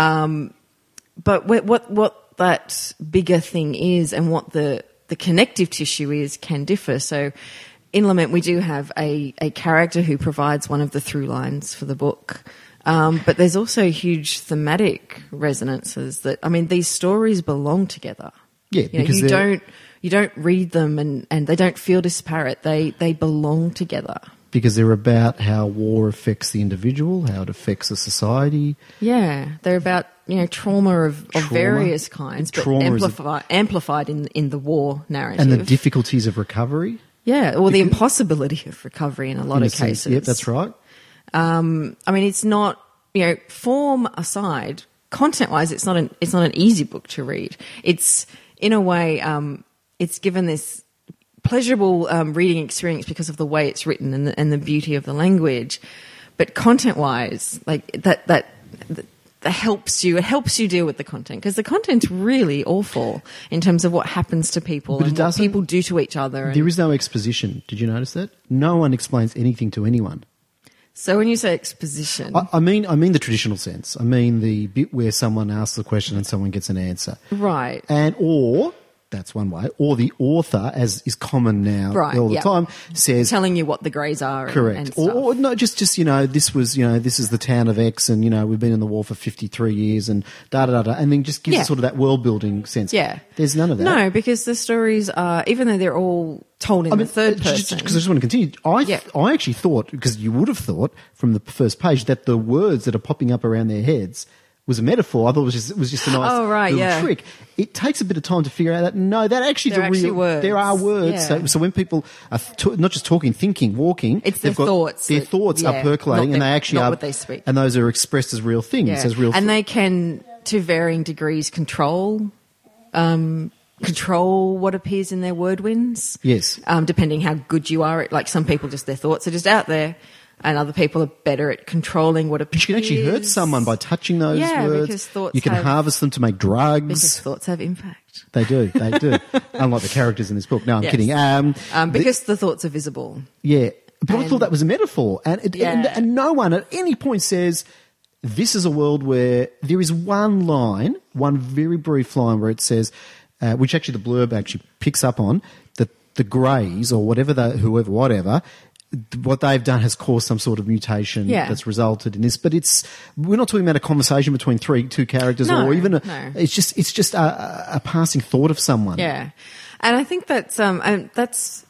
But what what, what that bigger thing is and what the, the connective tissue is can differ. So in Lament, we do have a, a character who provides one of the through lines for the book. Um, but there's also huge thematic resonances that, I mean, these stories belong together. Yeah, You know, because you they're- don't you don't read them and, and they don't feel disparate. They they belong together. Because they're about how war affects the individual, how it affects a society. Yeah, they're about, you know, trauma of, of Trauma. various kinds, but Trauma is a- amplifi- amplified in in the war narrative. And the difficulties of recovery. yeah, or the impossibility of recovery in a lot in a of sense. cases. Yep, that's right. Um, I mean, it's not, you know, form aside, content-wise, it's not an it's not an easy book to read. It's in a way, um, it's given this pleasurable um, reading experience because of the way it's written and the, and the beauty of the language. But content-wise, like that that. that that helps you. It helps you deal with the content because the content's really awful in terms of what happens to people But it and what doesn't- people do to each other. And There is no exposition. Did you notice that? No one explains anything to anyone. so when you say exposition, I, I mean, I mean the traditional sense. I mean the bit where someone asks the question and someone gets an answer, right? and or that's one way, or the author, as is common now Right, all the yeah. time, says Telling you what the greys are. And, correct, and or, stuff. or no, just just you know, this was you know, this is the town of X, and you know, we've been in the war for fifty three years, and da da da da, and then just gives Yeah. it sort of that world building sense. Yeah. There's none of that. No, because the stories are, even though they're all told in I mean, the third uh, just- person. because I just want to continue. I Yeah. I actually thought, because you would have thought from the first page that the words that are popping up around their heads was a metaphor. I thought it was just, it was just a nice Oh, right, little yeah. trick. It takes a bit of time to figure out that no, that actually They're is a real. actually words. There are words. Yeah. So, so when people are t- not just talking, thinking, walking, It's their they've got- thoughts Their that- thoughts are yeah, percolating, not and their- they actually not are. what they speak. And those are expressed as real things, Yeah. as real. and they can, to varying degrees, control um, control what appears in their word winds. Yes. Um, depending how good you are at, like some people, just their thoughts are just out there, and other people are better at controlling what appears. But you can actually hurt someone by touching those Yeah, words. because thoughts you can have- harvest them to make drugs. because thoughts have impact. They do, they do. Unlike the characters in this book. No, I'm Yes. kidding. Um, Um, the- because the thoughts are visible. yeah, but I And- thought that was a metaphor, and, it, and Yeah. and no one at any point says this is a world where there is one line, one very brief line where it says, uh, which actually the blurb actually picks up on, that the Greys or whatever, the, whoever, whatever, what they've done has caused some sort of mutation Yeah. that's resulted in this. But it's we're not talking about a conversation between three two characters No, or even a, no. it's just it's just a, a, a passing thought of someone. Yeah, and I think that's um, and that's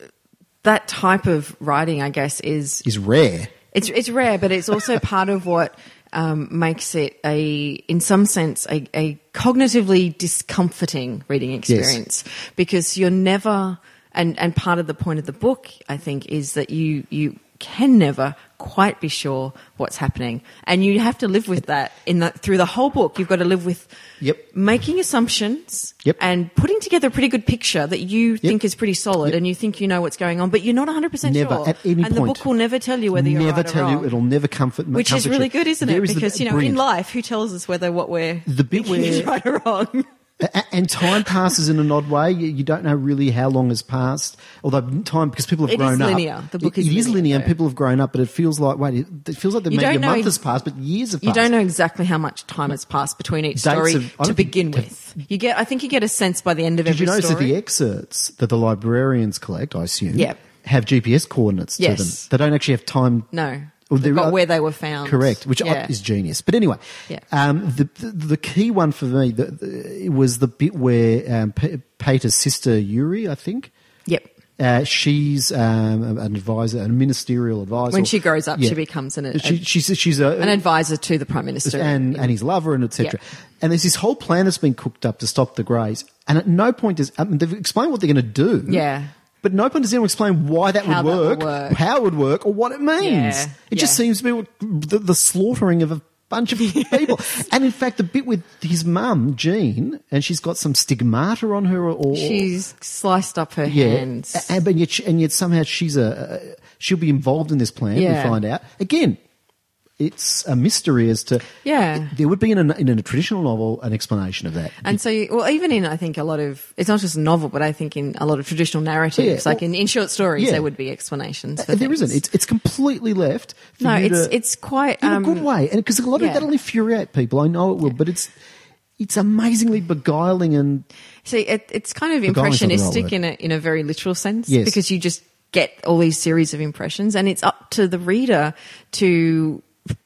that type of writing, I guess, is Is rare. it's it's rare, but it's also part of what um, makes it a, in some sense, a, a cognitively discomforting reading experience because you're never. And and part of the point of the book, I think, is that you you can never quite be sure what's happening, and you have to live with that in that through the whole book. You've got to live with Yep. making assumptions Yep. and putting together a pretty good picture that you think is pretty solid, Yep. and you think you know what's going on, but you're not one hundred percent Never, sure. at any and the point. book will never tell you whether you're never right tell or you. wrong. It'll never comfort. Which is comfort really you. good, isn't There it? is the- Because, you know, brilliant. in life, who tells us whether what we're The bit thinking is where- right or wrong? A- And time passes in an odd way. You, you don't know really how long has passed. Although time, because people have It is grown up. linear. The book It- is it is linear, linear, and though. people have grown up. But it feels like wait, it, it feels like that You maybe a don't know month ex- has passed, but years have You passed. don't know exactly how much time has passed between each Dates story of- I to don't think- begin with. You get, I think, you get a sense by the end of Did every you notice story. that the excerpts that the librarians collect, I assume, Yep. have G P S coordinates Yes. to them? They don't actually have time. no, Well, they've there got are- where they were found. Correct, which Yeah. is genius. But anyway, Yeah. um, the, the the key one for me the, the, it was the bit where um, P- Pater's sister Yuri, I think, Yep. uh, she's um, an advisor, a ministerial advisor. When she grows up, Yeah. she becomes an, a, She, she's she's a, an advisor to the Prime Minister. and and his lover and et cetera. And there's this whole plan that's been cooked up to stop the Greys. And at no point does I mean, they've explained what they're going to do. Yeah. But no point does anyone explain why that, How would, that will work, work. how it would work, or what it means. Yeah, It just yeah. seems to be what- the, the slaughtering of a bunch of people. And in fact, the bit with his mum, Jean, and she's got some stigmata on her, or, or She's sliced up her yeah, hands. and, but yet, she- and yet somehow she's a, a she'll be involved in this plan. Yeah. We find out again. It's a mystery as to Yeah. There would be in a, in a traditional novel an explanation of that. And so, you, well, even in, I think, a lot of, it's not just a novel, but I think in a lot of traditional narratives, Yeah, like well, in, in short stories, yeah. there would be explanations for Uh, there things. isn't. It's it's completely left. For No, you it's to- it's quite in um, a good way, and because a lot yeah. of that'll infuriate people. I know it will, but it's it's amazingly beguiling and See, it, it's kind of Beguiling's not the right impressionistic word. in a in a very literal sense, Yes. because you just get all these series of impressions, and it's up to the reader to,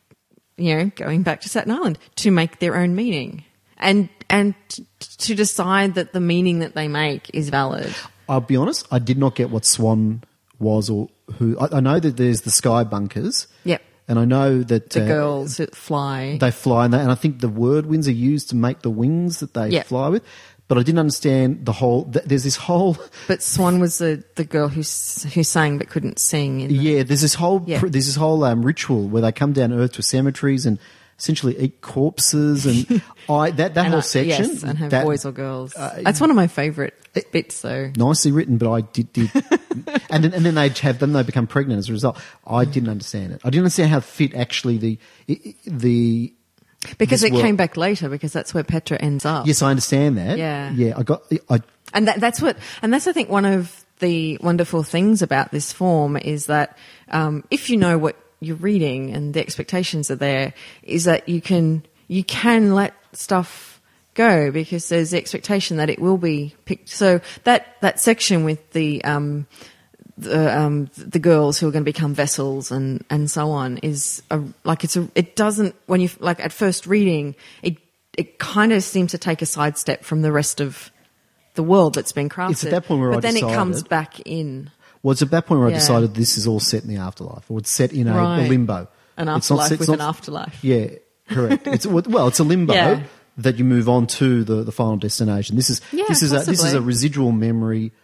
you know, going back to Staten Island, to make their own meaning, and and t- to decide that the meaning that they make is valid. I'll be honest, I did not get what Swan was or who. I, I know that there's the sky bunkers. Yep. And I know that The uh, girls that fly. they fly, and, they, and I think the word winds are used to make the wings that they Yep. fly with. But I didn't understand the whole. Th- there's this whole. But Swan was the, the girl who s- who sang but couldn't sing. In the, Yeah, there's this whole Yeah. pr- there's this whole um, ritual where they come down to Earth to cemeteries and essentially eat corpses, and I that that and whole I- section. yes, and have that- boys or girls. That's one of my favourite bits, though. nicely written, but I did, did and then and then they have then they become pregnant as a result. I didn't understand it. I didn't understand how fit actually the the. Because this it world- came back later, because that's where Petra ends up. Yes, I understand that. Yeah. yeah. I got. I And that, that's what, and that's, I think, one of the wonderful things about this form is that um, if you know what you're reading and the expectations are there, is that you can you can let stuff go because there's the expectation that it will be picked. So that that section with the um, the um, the girls who are going to become vessels and, and so on is a, like it's a it doesn't when you like at first reading it it kind of seems to take a sidestep from the rest of the world that's been crafted. It's at that point where but I then decided- it comes back in. well, it's at that point where I Yeah. decided this is all set in the afterlife, or it's set in a, a Right. limbo. An It's not afterlife set- it's with not- an afterlife. Yeah, correct. It's well, it's a limbo Yeah. that you move on to the, the final destination. This is Yeah, this is a, this is possibly. a residual memory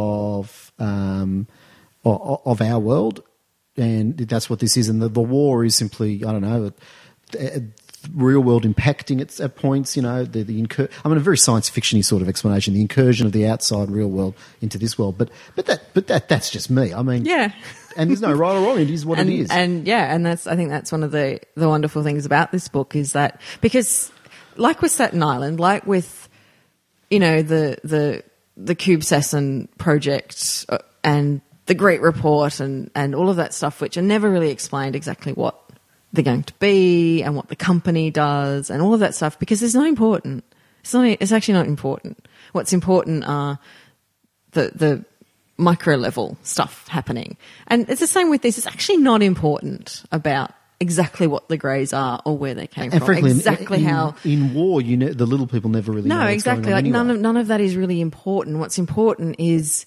of um of, of our world, and that's what this is. And the, the war is simply I don't know. A, a real world impacting it at points, you know, the, the incur- I mean, a very science fiction-y sort of explanation, the incursion of the outside real world into this world. But, but that, but that, that's just me. I mean, Yeah. and there's no right or wrong. It is what and, it is. And yeah, and that's I think that's one of the the wonderful things about this book is that because like with Staten Island, like with you know the the the Cube Sasson project uh, and the Great Report and and all of that stuff, which are never really explained exactly what they're going to be and what the company does and all of that stuff, because it's not important. It's not. It's actually not important. What's important are the the micro level stuff happening, and it's the same with this. It's actually not important about exactly what the Greys are or where they came And from. frankly, exactly in, how in war, you know, the little people never really know no, what's exactly. going on Like anyway. none of none of that is really important. What's important is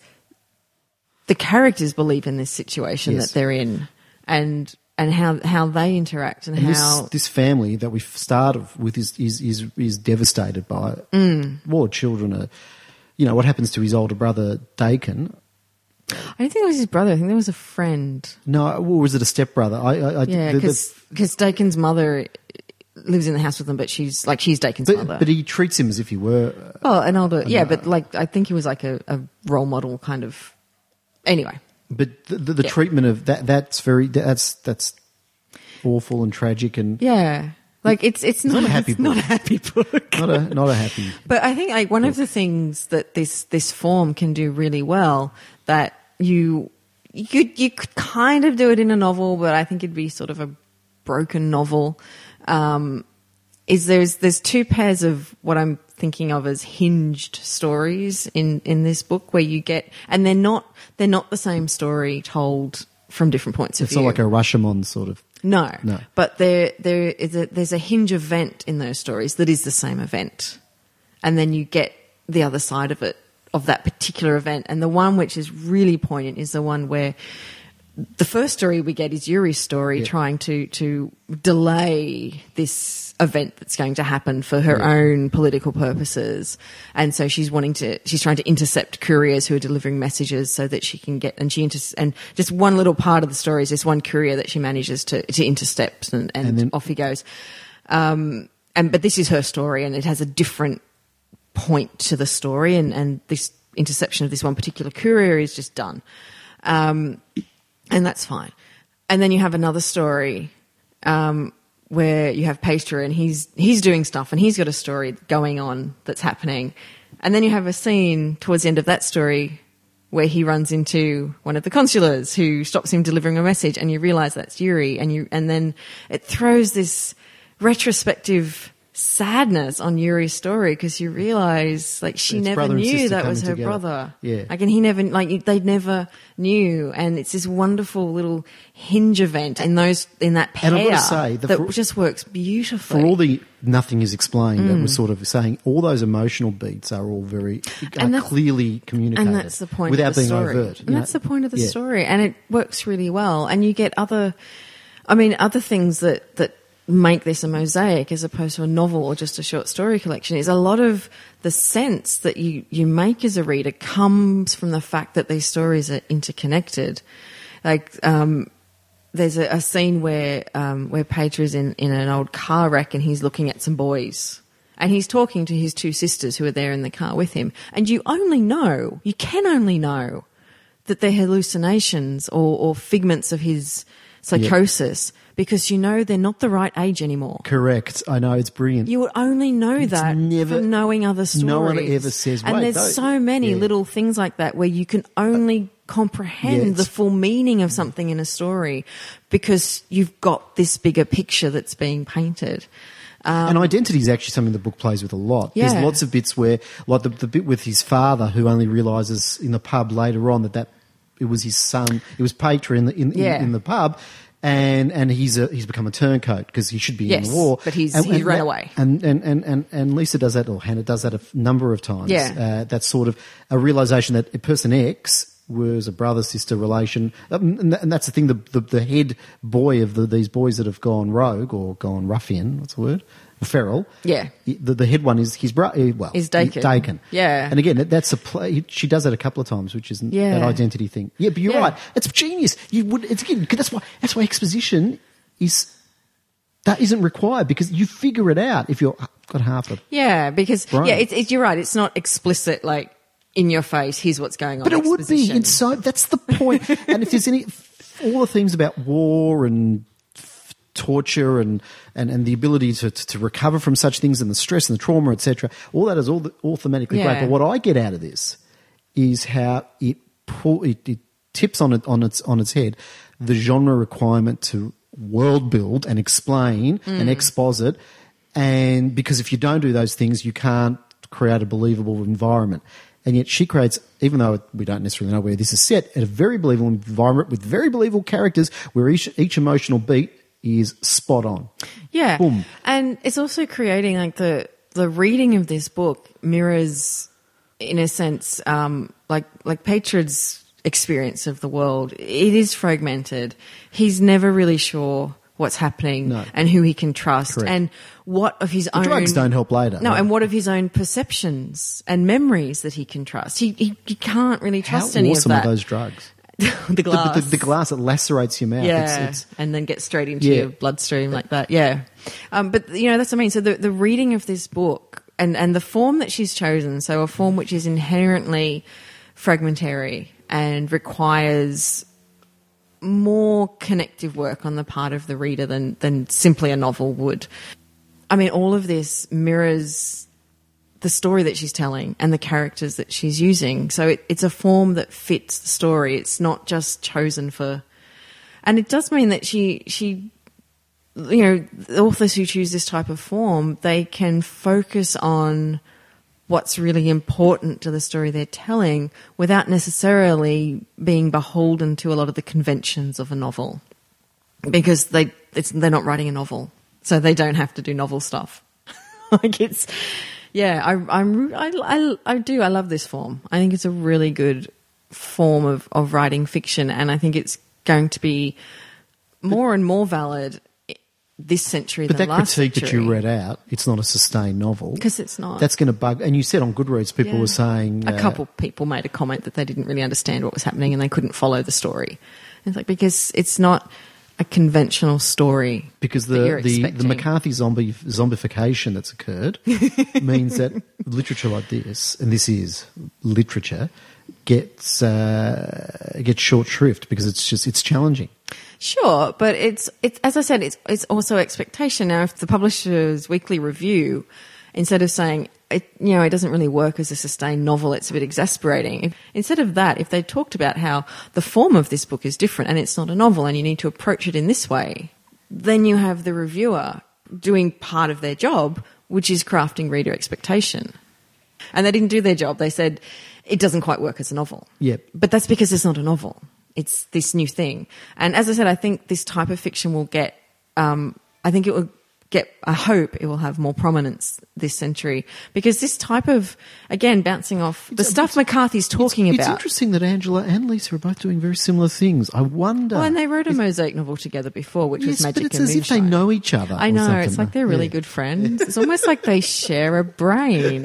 the characters believe in this situation Yes. that they're in, and and how how they interact and, And how this, this family that we started with is is is, is devastated by it. Mm. War children are, you know, what happens to his older brother Dakin. I don't think it was his brother. I think there was a friend. No, or was it a stepbrother? I, I, I Yeah, the- the- because Dakin's mother lives in the house with them, but she's like she's Dakin's but, mother. but he treats him as if he were. oh, an older, yeah, but like I think he was like a, a role model kind of. Anyway, But the, the, the Yeah. treatment of that that's very that's that's awful and tragic and yeah, like it's it's not not, a happy it's not a book. happy book. not a not a happy. But I think like one of the things that this this form can do really well, that you you could you could kind of do it in a novel, but I think it'd be sort of a broken novel. Um, is there's there's two pairs of what I'm thinking of as hinged stories in in this book, where you get, and they're not they're not the same story told from different points of It's view. not like a Rashomon sort of. No, No. But there, there is a, there's a hinge event in those stories that is the same event, and then you get the other side of it, of that particular event. And the one which is really poignant is the one where the first story we get is Yuri's story, Yeah. trying to to delay this event that's going to happen for her Yeah. own political purposes, and so she's wanting to she's trying to intercept couriers who are delivering messages so that she can get, and she inter- and just one little part of the story is this one courier that she manages to to intercept, and, and, And then- off he goes. Um, and but this is her story, and it has a different point to the story, and and this interception of this one particular courier is just done. Um, and that's fine. And then you have another story um, where you have Paistra, and he's he's doing stuff, and he's got a story going on that's happening. And then you have a scene towards the end of that story where he runs into one of the consulars who stops him delivering a message, and you realise that's Yuri, and you and then it throws this retrospective sadness on Yuri's story, because you realise like she It's never brother and knew sister that was coming her together. brother. Yeah. Like, and he never, like, they never knew. And it's this wonderful little hinge event in those, in that pair And I've got to say, the that fr- just works beautifully. For all the nothing is explained that Mm. was sort of saying, all those emotional beats are all very are And that's- clearly communicated. and that's the point without of the being story. overt. you And that's know? the point of the Yeah. story. And it works really well. And you get other, I mean, other things that, that make this a mosaic as opposed to a novel or just a short story collection is a lot of the sense that you, you make as a reader comes from the fact that these stories are interconnected. Like, um, there's a, a scene where, um, where Petra's in, in an old car wreck, and he's looking at some boys. And he's talking to his two sisters who are there in the car with him. And you only know, you can only know that they're hallucinations or, or figments of his psychosis, because you know they're not the right age anymore. Correct. I know, it's brilliant. You would only know It's that never- from knowing other stories. no one ever says, and "Wait, there's those-" so many Yeah. little things like that where you can only comprehend Yeah, the it's- full meaning of something in a story because you've got this bigger picture that's being painted. and identity is actually something the book plays with a lot. Yeah. There's lots of bits where, like the, the bit with his father, who only realises in the pub later on that, that it was his son, it was Petra in the in, Yeah. in, in the pub, and and he's a, he's become a turncoat because he should be Yes, in the war, but he's- and, he's and run that- away. And, and and and and Lisa does that, or Hannah does that a f- number of times. Yeah. uh, that sort of a realization that person X was a brother sister relation, um, and, th- and that's the thing. The, the the head boy of the, these boys that have gone rogue or gone ruffian. What's the word? Feral. Yeah. The, the head one is his brother. Well, Is Dakin. Dakin. Yeah. And again, that- that's a play. She does that a couple of times, which is Yeah. that identity thing. Yeah, but you're Yeah. right. It's genius. You would. It's again. 'Cause that's why. That's why exposition is. That isn't required because you figure it out if you've got half a. Yeah, because Right. yeah, it's, it's, you're right. It's not explicit, like in your face. Here's what's going on. But it would be. exposition. It's so. That's the point. And if there's any, all the themes about war and f- torture and, and, and the ability to, to, to recover from such things and the stress and the trauma, et cetera, all that is all, the, all thematically Yeah. great. But what I get out of this is how it pull, it, it tips on it on its on its head the genre requirement to world build and explain Mm. and exposit. And because if you don't do those things, you can't create a believable environment. And yet she creates, even though we don't necessarily know where this is set, at a very believable environment with very believable characters where each, each emotional beat is spot on. Yeah. Boom. And it's also creating like the, the reading of this book mirrors, in a sense, um, like, like Patrid's experience of the world. It is fragmented. He's never really sure what's happening No. and who he can trust Correct. and what of his The own drugs don't help later. No, right? and what of his own perceptions and memories that he can trust. He he, he can't really How trust any awesome of are that. those drugs? the glass. The, the, the glass that lacerates your mouth. Yeah, It's, it's, and then get straight into Yeah. your bloodstream like that. Yeah. Um, but, you know, that's what I mean. So the, the reading of this book and, and the form that she's chosen, so a form which is inherently fragmentary and requires more connective work on the part of the reader than, than simply a novel would. I mean, all of this mirrors the story that she's telling and the characters that she's using. So it, it's a form that fits the story. It's not just chosen for... And it does mean that she, she, you know, the authors who choose this type of form, they can focus on what's really important to the story they're telling without necessarily being beholden to a lot of the conventions of a novel, because they it's, they're not writing a novel, so they don't have to do novel stuff. Like it's, yeah, I, I'm I, I I do I love this form. I think it's a really good form of of writing fiction, and I think it's going to be more and more valid this century but than that last critique century. that you read out, it's not a sustained novel. Because it's not. That's going to bug. And you said on Goodreads, people Yeah. were saying... A uh, couple people made a comment that they didn't really understand what was happening and they couldn't follow the story. It's like, because it's not a conventional story. Because that you're the, the, the expecting. McCarthy zombie zombification that's occurred means that literature like this, and this is literature, gets uh, gets short shrift because it's just it's challenging. Sure, but it's it's as I said, it's it's also expectation. Now, if the publisher's weekly review, instead of saying it, you know, it doesn't really work as a sustained novel, it's a bit exasperating. If, instead of that, if they talked about how the form of this book is different and it's not a novel and you need to approach it in this way, then you have the reviewer doing part of their job, which is crafting reader expectation. And they didn't do their job. They said it doesn't quite work as a novel. Yep. But that's because it's not a novel. It's this new thing. And as I said, I think this type of fiction will get, um, I think it will get, I hope it will have more prominence this century, because this type of, again, bouncing off the It's- stuff it's- McCarthy's talking it's, about. It's interesting that Angela and Lisa are both doing very similar things. I wonder... Well, and they wrote a mosaic novel together before, which yes, was Magic but it's and as if they Moonshine. know each other. I or know. something. It's like they're really Yeah. good friends. It's almost like they share a brain.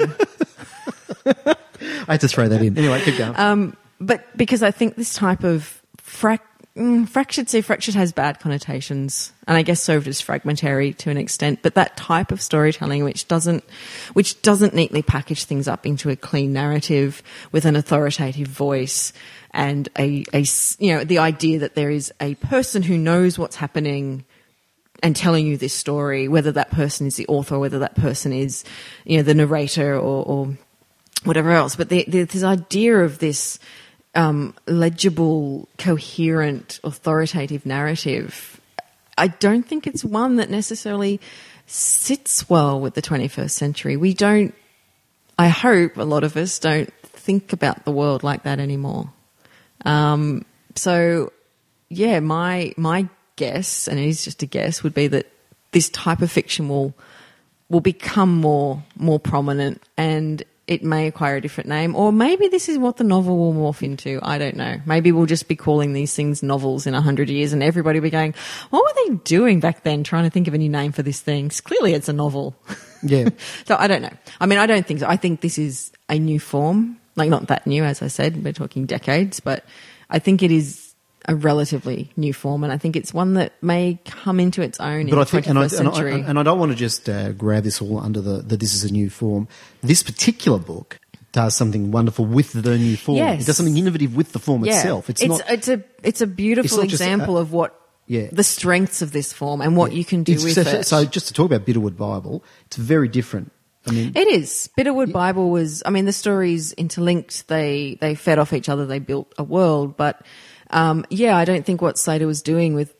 I had to throw that in. Anyway, keep going. Um, but because I think this type of frac- mm, fractured, see, fractured has bad connotations, and I guess so does fragmentary to an extent. But that type of storytelling, which doesn't, which doesn't neatly package things up into a clean narrative with an authoritative voice and a, a s- you know, the idea that there is a person who knows what's happening and telling you this story, whether that person is the author, or whether that person is, you know, the narrator or, or whatever else. But the, the, this idea of this um, legible, coherent, authoritative narrative, I don't think it's one that necessarily sits well with the twenty-first century. We don't, I hope a lot of us don't think about the world like that anymore. Um, so, yeah, my my guess, and it is just a guess, would be that this type of fiction will will become more more prominent, and it may acquire a different name, or maybe this is what the novel will morph into. I don't know. Maybe we'll just be calling these things novels in a hundred years, and everybody will be going, "What were they doing back then, trying to think of a new name for this thing? Clearly, it's a novel." Yeah. So I don't know. I mean, I don't think so. I think this is a new form, like not that new, as I said. We're talking decades, but I think it is a relatively new form, and I think it's one that may come into its own in But I the think, and I, twenty-first and, I, century. and I don't want to just uh, grab this all under the that this is a new form. This particular book does something wonderful with the new form. Yes. It does something innovative with the form yeah. itself. It's, it's not. it's a it's a beautiful it's not just, example uh, of what yeah. the strengths of this form and what you can do it's- with so, it. So just to talk about Bitterwood Bible, it's very different. I mean, It is. Bitterwood Bible was, I mean, the stories interlinked. They they fed off each other. They built a world. But, um, yeah, I don't think what Slater was doing with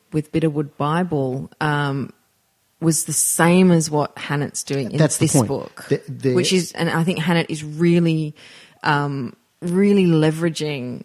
with Bitterwood Bible um, was the same as what Hannett's doing in That's the this point. book, The- the- which is, and I think Hannett is really, um, really leveraging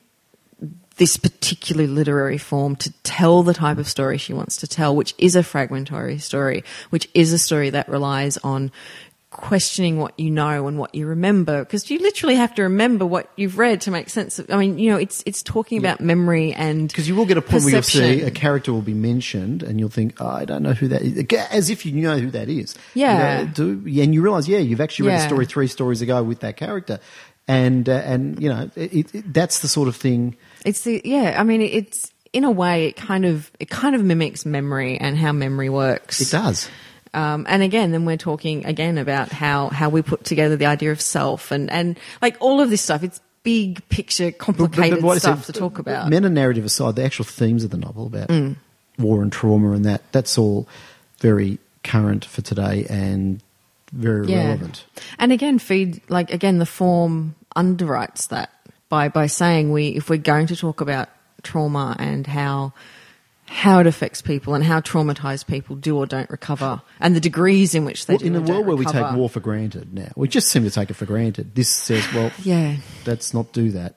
this particular literary form to tell the type of story she wants to tell, which is a fragmentary story, which is a story that relies on questioning what you know and what you remember, because you literally have to remember what you've read to make sense of. I mean, you know, it's it's talking about memory and Because you will get a point where you'll see perception. a character will be mentioned and you'll think, oh, I don't know who that is, as if you know who that is. Yeah. You know, do, and you realise, yeah, you've actually read Yeah. a story three stories ago with that character. And, uh, and you know, it, it, that's the sort of thing. It's the yeah. I mean, it's in a way it kind of it kind of mimics memory and how memory works. It does. Um, and again, then we're talking again about how, how we put together the idea of self and, and like all of this stuff. It's big picture, complicated what I stuff said, to talk about. Meta narrative aside, the actual themes of the novel about Mm. war and trauma and that, that's all very current for today and very Yeah. relevant. And again, feed like again the form underwrites that by by saying we if we're going to talk about trauma and how how it affects people and how traumatized people do or don't recover and the degrees in which they Well, do in or a don't world where we recover. take war for granted now, we just seem to take it for granted. This says, well, Yeah. let's not do that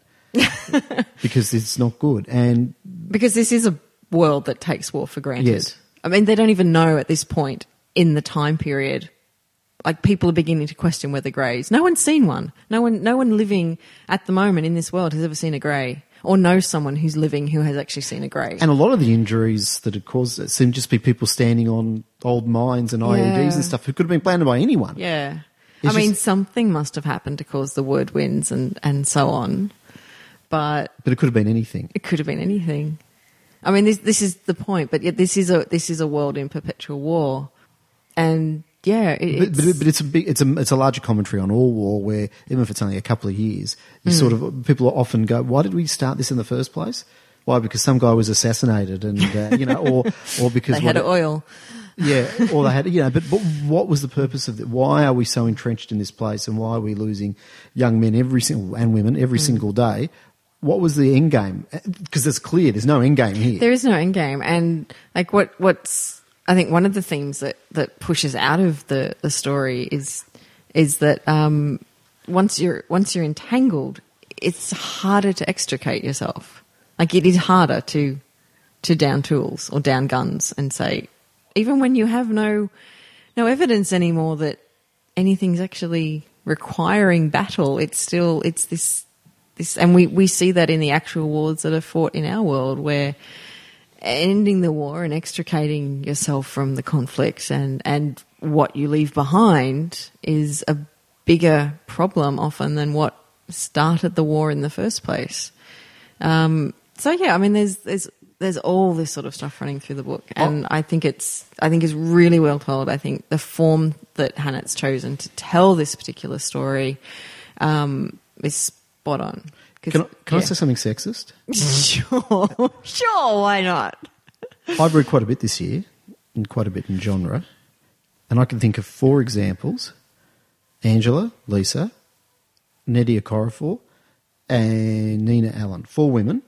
because it's not good. And Because this is a world that takes war for granted. Yes. I mean, they don't even know at this point in the time period. Like people are beginning to question whether greys. No one's seen one. No one, no one living at the moment in this world has ever seen a grey or knows someone who's living who has actually seen a grey. and a lot of the injuries that had caused it seem to just be people standing on old mines and I E Ds Yeah. and stuff who could have been planted by anyone. Yeah. It's I mean, just- something must have happened to cause the word winds and, and so on. But But it could have been anything. it could have been anything. I mean, this this is the point. But yet, this is a this is a world in perpetual war, and yeah, it, But, it's, but, but it's a big, it's a, it's a larger commentary on all war where even if it's only a couple of years, you Hmm. sort of, people often go, why did we start this in the first place? Why? Because some guy was assassinated and, uh, you know, or, or because they had what- oil. Yeah, or they had, you know, but, but what was the purpose of it? Why are we so entrenched in this place and why are we losing young men every single, and women every Hmm. single day? What was the end game? Because it's clear there's no end game here. There is no end game, and like what what's I think one of the themes that, that pushes out of the, the story is is that um, once you're once you're entangled, it's harder to extricate yourself. Like it is harder to to down tools or down guns and say, even when you have no no evidence anymore that anything's actually requiring battle, it's still it's this. This, and we, we see that in the actual wars that are fought in our world, where ending the war and extricating yourself from the conflict and, and what you leave behind is a bigger problem often than what started the war in the first place. Um, so yeah, I mean, there's there's there's all this sort of stuff running through the book, and I think it's I think it's really well told. I think the form that Hannett's chosen to tell this particular story um, is spot on. 'Cause- Can, I, can I yeah. say something sexist? Sure, sure, why not? I've read quite a bit this year, and quite a bit in genre, and I can think of four examples: Angela, Lisa, Nnedi Okorafor, and Nina Allen. Four women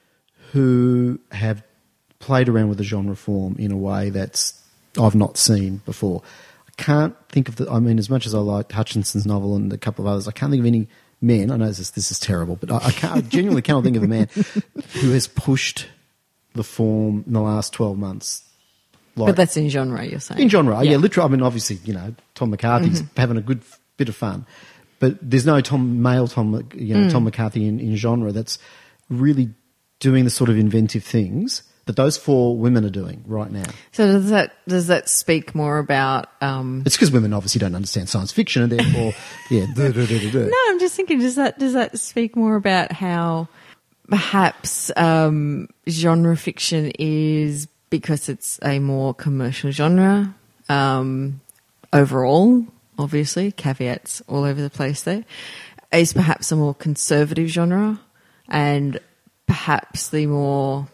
who have played around with the genre form in a way that's I've not seen before. I can't think of the. I mean, as much as I like Hutchinson's novel and a couple of others, I can't think of any men. I know this, this is terrible, but I, I, can't, I genuinely cannot think of a man who has pushed the form in the last twelve months. Like, But that's in genre, you're saying? in genre, yeah, Yeah. Mm-hmm. literally. I mean, obviously, you know, Tom McCarthy's having a good f- bit of fun, but there's no Tom male Tom, you know, Mm. Tom McCarthy in, in genre that's really doing the sort of inventive things that those four women are doing right now. So does that does that speak more about? Um, It's because women obviously don't understand science fiction, and therefore, yeah. duh, duh, duh, duh, duh. no, I'm just thinking. Does that does that speak more about how perhaps um, genre fiction is because it's a more commercial genre um, overall? Obviously, caveats all over the place. There is perhaps a more conservative genre, and perhaps the more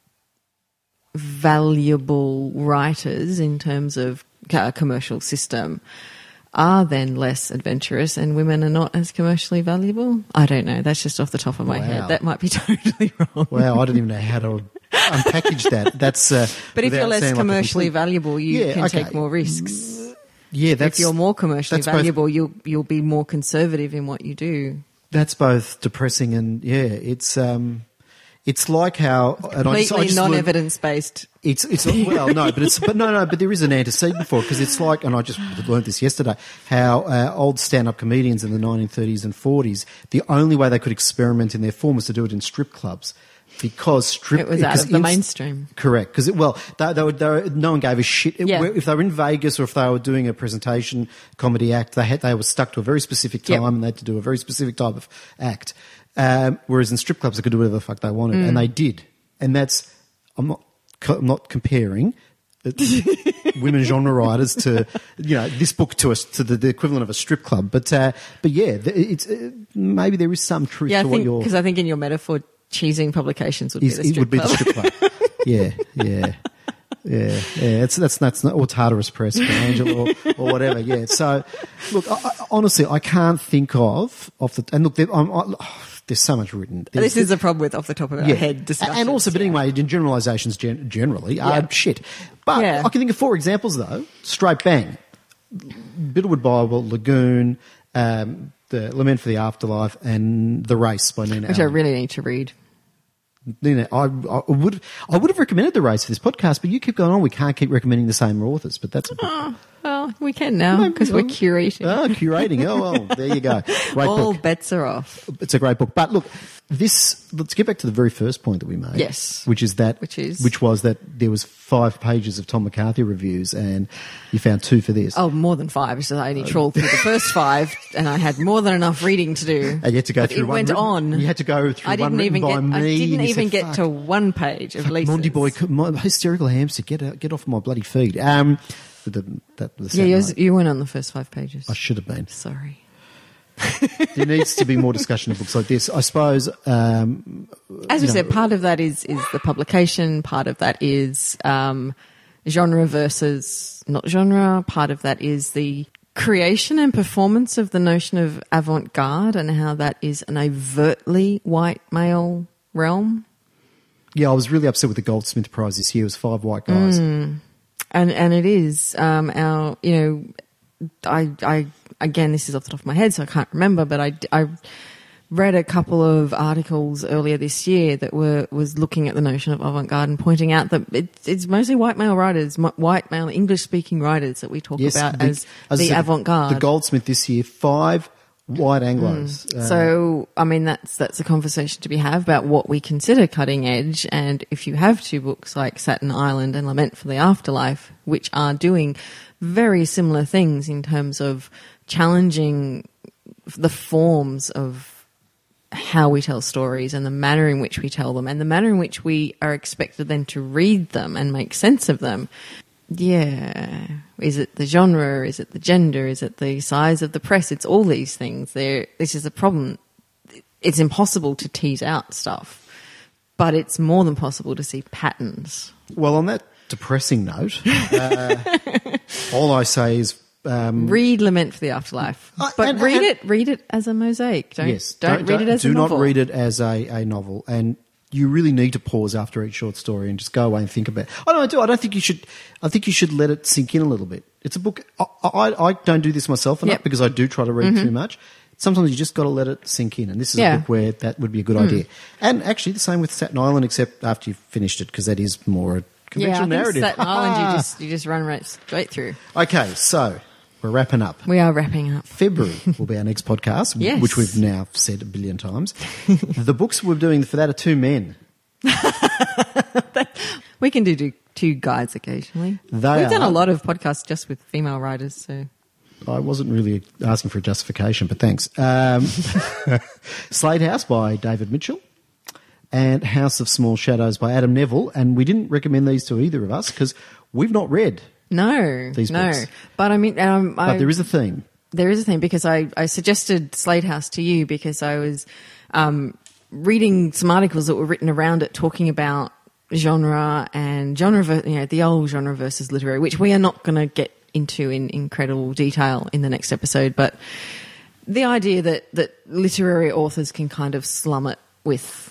valuable writers in terms of a commercial system are then less adventurous and women are not as commercially valuable. I don't know. That's just off the top of my Wow. head. That might be totally wrong. Wow, I don't even know how to unpackage that. That's uh, But if you're without less sounding like a commercially complete- valuable, you Yeah, can okay. take more risks. yeah, that's If you're more commercially that's both- valuable, you'll you'll be more conservative in what you do. That's both depressing and yeah, it's um, it's like how and I just- I Completely just learned- non-evidence based. It's it's well no, but it's but no no, but there is an antecedent for it because it's like, and I just learned this yesterday, how uh, old stand-up comedians in the nineteen thirties and forties, the only way they could experiment in their form was to do it in strip clubs. Because strip, It was out because of the in- mainstream. Correct. Because well, they, they, were, they were, no one gave a shit Yeah. if they were in Vegas or if they were doing a presentation comedy act. They had they were stuck to a very specific time Yep. and they had to do a very specific type of act. Um, whereas in strip clubs, they could do whatever the fuck they wanted, Mm. and they did. And that's I'm not co- I'm not comparing women genre writers to you know this book to us to the, the equivalent of a strip club, but uh, but yeah, th- it's uh, maybe there is some truth Yeah, I to think what you're. because I think in your metaphor, cheesing publications would Is, be the it strip would be club. the strip club. yeah, yeah, yeah, yeah. It's that's that's not or Tartarus Press for Angela or, or whatever. Yeah. So, look, I, I, honestly, I can't think of off the and look, there, I'm, I, oh, there's so much written. There's, This is the problem with off the top of our yeah. head discussions. And also, but yeah. anyway, in generalisations gen- generally are Yeah. shit. But Yeah. I can think of four examples though. Straight bang, Biddlewood Bible, Lagoon, um, the Lament for the Afterlife, and The Race by Nina Which I Allen. really need to read. Nina, I, I would I would have recommended The Race for this podcast, but you keep going on. We can't keep recommending the same authors, but that's a book. Oh, well, we can now because we're curating. Oh, curating. Oh, well, there you go. Great All book. bets are off. It's a great book. But look, this. Let's get back to the very first point that we made. Yes. which is that, Which is? which was that there was five pages of Tom McCarthy reviews, and you found two for this. Oh, more than five. So I only trawled through the first five, and I had more than enough reading to do. And you had to go But through it one went written- on. You had to go through I one didn't even written get. by I me, didn't and you even said, get "Fuck, to one page of Lisa's. Monty boy, my hysterical hamster, get out, get off my bloody feed. Um, the, that, the Yeah, Saturday yours, night. you weren't on the first five pages. I should have been. Sorry. There needs to be more discussion of books like this. I suppose. Um, As we you know, said, part of that is is the publication. Part of that is um, genre versus not genre. Part of that is the creation and performance of the notion of avant-garde and how that is an overtly white male realm. Yeah, I was really upset with the Goldsmith Prize this year. It was five white guys. And and it is um, our you know I I again this is off the top of my head so I can't remember, but I I read a couple of articles earlier this year that were was looking at the notion of avant-garde and pointing out that it, it's mostly white male writers, m- white male English speaking writers that we talk Yes, about the- as as I the said, avant-garde. The Goldsmith this year, five white Anglos. Uh, So, I mean, that's that's a conversation to be had about what we consider cutting edge. And if you have two books like Satin Island and Lament for the Afterlife, which are doing very similar things in terms of challenging the forms of how we tell stories and the manner in which we tell them and the manner in which we are expected then to read them and make sense of them. Yeah. Is it the genre? Is it the gender? Is it the size of the press? It's all these things. There, this is a problem. It's impossible to tease out stuff, but it's more than possible to see patterns. well, on that depressing note, uh, all I say is. Um, Read Lament for the Afterlife, Uh, but and- read and- it. Read it as a mosaic. Don't yes, don't, read it as do a novel. not read it as a, a novel, and you really need to pause after each short story and just go away and think about it. I don't do. I don't think you should. I think you should let it sink in a little bit. It's a book. I, I, I don't do this myself enough Yep. because I do try to read too much. Sometimes you just got to let it sink in, and this is Yeah. a book where that would be a good idea. And actually, the same with Staten Island, except after you've finished it, because that is more a Yeah, I conventional think narrative. Staten Island, you just you just run right straight through. Okay, so we're wrapping up. We are wrapping up. February will be our next podcast, Yes. which we've now said a billion times. The books we're doing for that are two men. We can do, do two guides occasionally. They We've done are- a lot of podcasts just with female writers, so I wasn't really asking for a justification, but thanks. Um, Slade House by David Mitchell and House of Small Shadows by Adam Neville. And we didn't recommend these to either of us because we've not read. no, These no. books. But I mean, um, But I, there is a theme. there is a thing because I, I suggested Slade House to you because I was um, reading some articles that were written around it talking about genre and genre, ver- you know, the old genre versus literary, which we are not going to get into in incredible detail in the next episode. But the idea that, that literary authors can kind of slum it with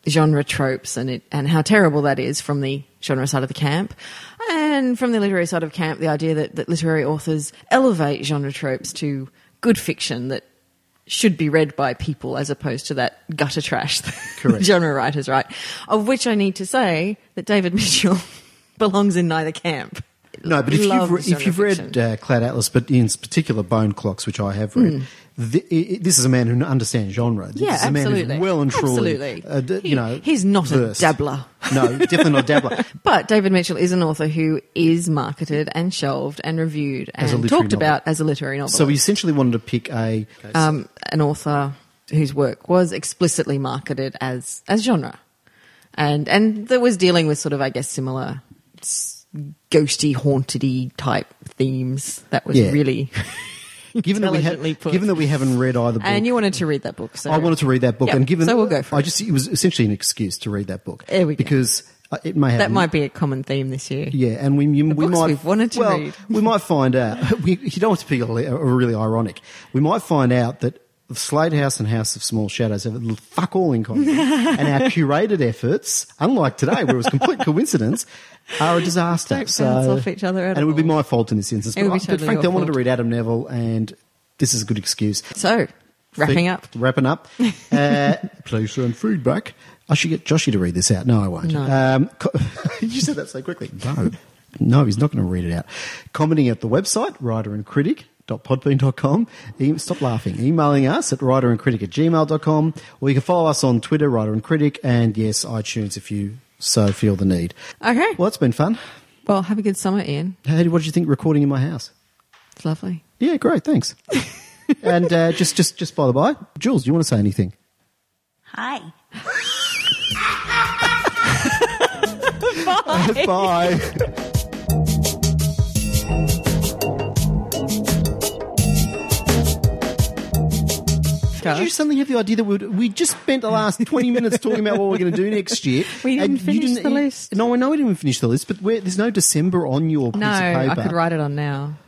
genre tropes and it, and how terrible that is from the genre side of the camp. And from the literary side of camp, the idea that, that literary authors elevate genre tropes to good fiction that should be read by people as opposed to that gutter trash that genre writers write, of which I need to say that David Mitchell belongs in neither camp. No, but if Love you've, re- if you've read uh, Cloud Atlas, but in particular Bone Clocks, which I have read, mm. the, i this is a man who understands genre. This yeah, is a absolutely. man who's well and truly, absolutely. Uh, d- he, you know, he's not versed. a dabbler. No, definitely not a dabbler. But David Mitchell is an author who is marketed and shelved and reviewed and talked novel. about as a literary novel. So we essentially wanted to pick a um, an author whose work was explicitly marketed as as genre, and and that was dealing with sort of, I guess, similar ghosty, hauntedy type themes. That was yeah. really given that we have, put. given that we haven't read either book, and you wanted to read that book. So I wanted to read that book, yep, and given so we'll go for I it. just it was essentially an excuse to read that book. There we go. Because uh, it may have that might be a common theme this year. Yeah, and we you, the we books might we've wanted to well, read. we might find out. We, you don't want to be a, a really ironic. We might find out that Slade House and House of Small Shadows have a fuck all in common, and our curated efforts, unlike today where it was complete coincidence, are a disaster. Don't so, bounce off each other at and it would be all. my fault in this instance. It But, would be I, totally but frankly, I your wanted fault. to read Adam Neville, and this is a good excuse. So, wrapping up. Wrapping up. Uh, please send feedback. I should get Joshy to read this out. No, I won't. No. Um, co- you said that so quickly. No. No, he's not going to read it out. Commenting at the website, writer and critic dot podbean dot com. E- stop laughing. Emailing us at writer and critic at gmail dot com. Or you can follow us on Twitter, Writer and Critic, and yes, iTunes if you so feel the need. Okay. Well, it's been fun. Well, have a good summer, Ian. Hey, what did you think recording in my house? It's lovely. Yeah, great, thanks. and uh, just, just, just by the by, Jules, do you want to say anything? Hi. Bye. Bye. Did you suddenly have the idea that we'd, we just spent the last twenty minutes talking about what we're going to do next year? We didn't and you finish didn't, the list. No, I know we didn't finish the list, but we're, there's no December on your piece No, of paper. I could write it on now.